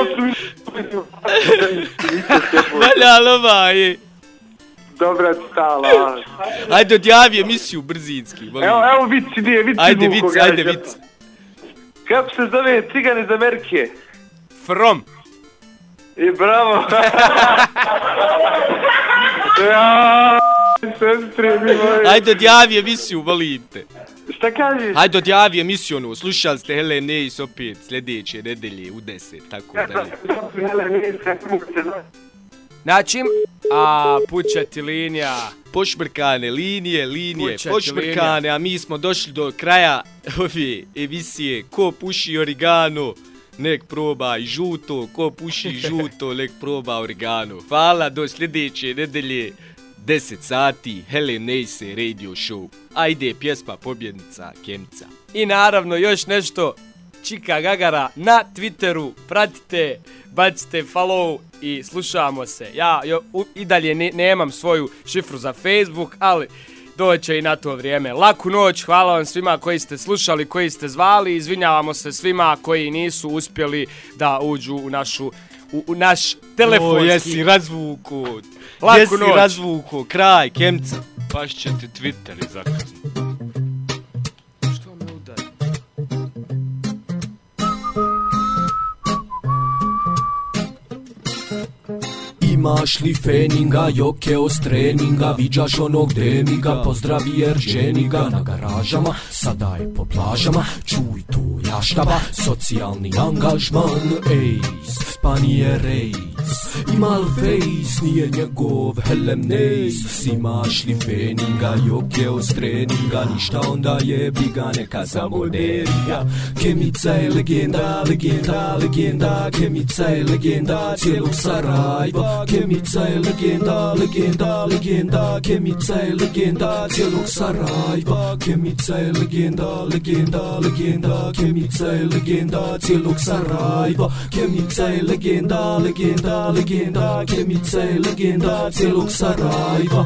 [SPEAKER 3] Valjalo je.
[SPEAKER 16] Dobra stala.
[SPEAKER 3] Ajde, odjavi emisiju brzinski.
[SPEAKER 16] Evo vic, ide, vic.
[SPEAKER 3] Ajde, vic.
[SPEAKER 16] Kako se zove cigan iz Amerike?
[SPEAKER 2] From.
[SPEAKER 16] I bravo. Sestre mi moje.
[SPEAKER 3] Ajde, odjavi emisiju, volim te.
[SPEAKER 16] Šta kažeš?
[SPEAKER 3] Ajde, odjavi emisiju onu. Slušali ste Helen Neis opet sljedeće nedelje u 10, tako dalje.
[SPEAKER 2] Znači, pućati linija.
[SPEAKER 3] Pošbrkane linije, pošbrkane, a mi smo došli do kraja ove emisije. Ko puši origano, nek proba i žuto, ko puši žuto, nek proba origano. Hvala, do sljedeće nedelje, 10 sati, Helen Neis radio show. Ajde, pjesma pobjednica Kemca.
[SPEAKER 2] I naravno, još nešto, Čika Gagara na Twitteru, pratite, bacite follow i slušamo se. Ja i dalje nemam svoju šifru za Facebook, ali doće i na to vrijeme. Laku noć, hvala vam svima koji ste slušali, koji ste zvali, izvinjavamo se svima koji nisu uspjeli da uđu u naš telefonski...
[SPEAKER 3] Jesi razvuku,
[SPEAKER 2] Laku noć.
[SPEAKER 3] Razvuku, kraj, Kemca.
[SPEAKER 4] Baš će ti Twitter izakazni.
[SPEAKER 2] Što me udari?
[SPEAKER 1] Imaš li feninga, jokeo s treninga, viđaš onog demiga, pozdravi Erđeniga na garažama, sada je po plažama, čuj tu jaštaba, socijalni angažman, ejs, spanije rejs, ima li fejs, nije njegov Helen Neis, imaš li feninga, jokeo s treninga, ništa onda jebi ga, neka zamoderiga, Kemica je legenda, legenda, legenda, Kemica je legenda cijelog Sarajeva, Kemica je legenda, legenda, legenda, Kemica je legenda cijelog Sarajeva, Kemica je legenda, legenda, legenda, Kemica je legenda cijelog Sarajeva, Kemica je legenda, legenda, legenda, Kemica je legenda cijelog Sarajeva.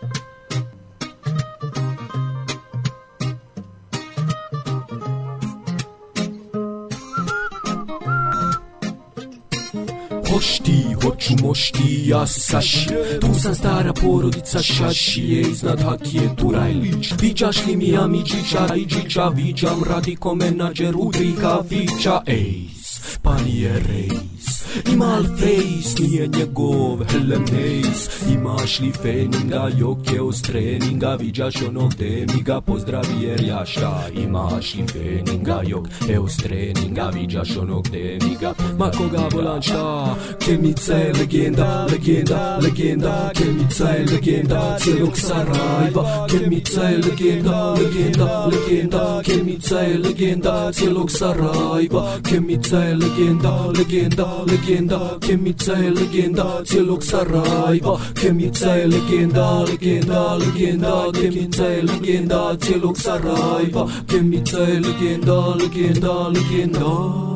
[SPEAKER 1] Hošti, hoću mošti, ja Saši, tu sam stara porodica Šašije, iznad Hakije Turajlić. Viđaš li mi Amidžića, Rajđića, viđam Radiko menadžeru 3 kafića, ejs, pa nije rejs. Ima li fejs, nije njegov Helen Neis, imaš li feninga, jokeo s treninga, viđaš onog demiga, pozdravi jer jaša. Imaš li feninga, jokeo s treninga, viđaš onog demiga, ma koga volan šta. Kemica je legenda, legenda, legenda, Kemica je legenda cijelog Sarajeva, Kemica je legenda, legenda, legenda, Kemica je legenda cijelog Sarajeva, Kemica je legenda, legenda, legenda, Kemica je legenda cijelog Sarajeva, Kemica je legenda, legenda, legenda, Kemica je legenda cijelog Sarajeva, Kemica je legenda, legenda, legenda.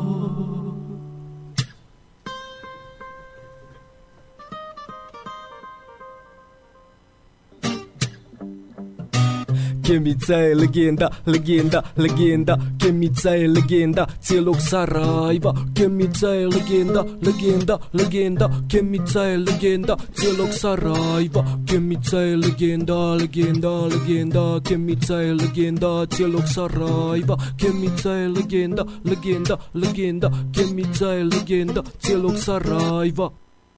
[SPEAKER 1] Kemica je legenda, legenda, legenda, Kemica je legenda cijelog Sarajeva, Kemica je legenda, legenda, legenda, Kemica je legenda cijelog Sarajeva, Kemica je legenda, legenda, legenda, Kemica je legenda cijelog Sarajeva, Kemica je legenda, legenda, legenda, Kemica je legenda cijelog Sarajeva.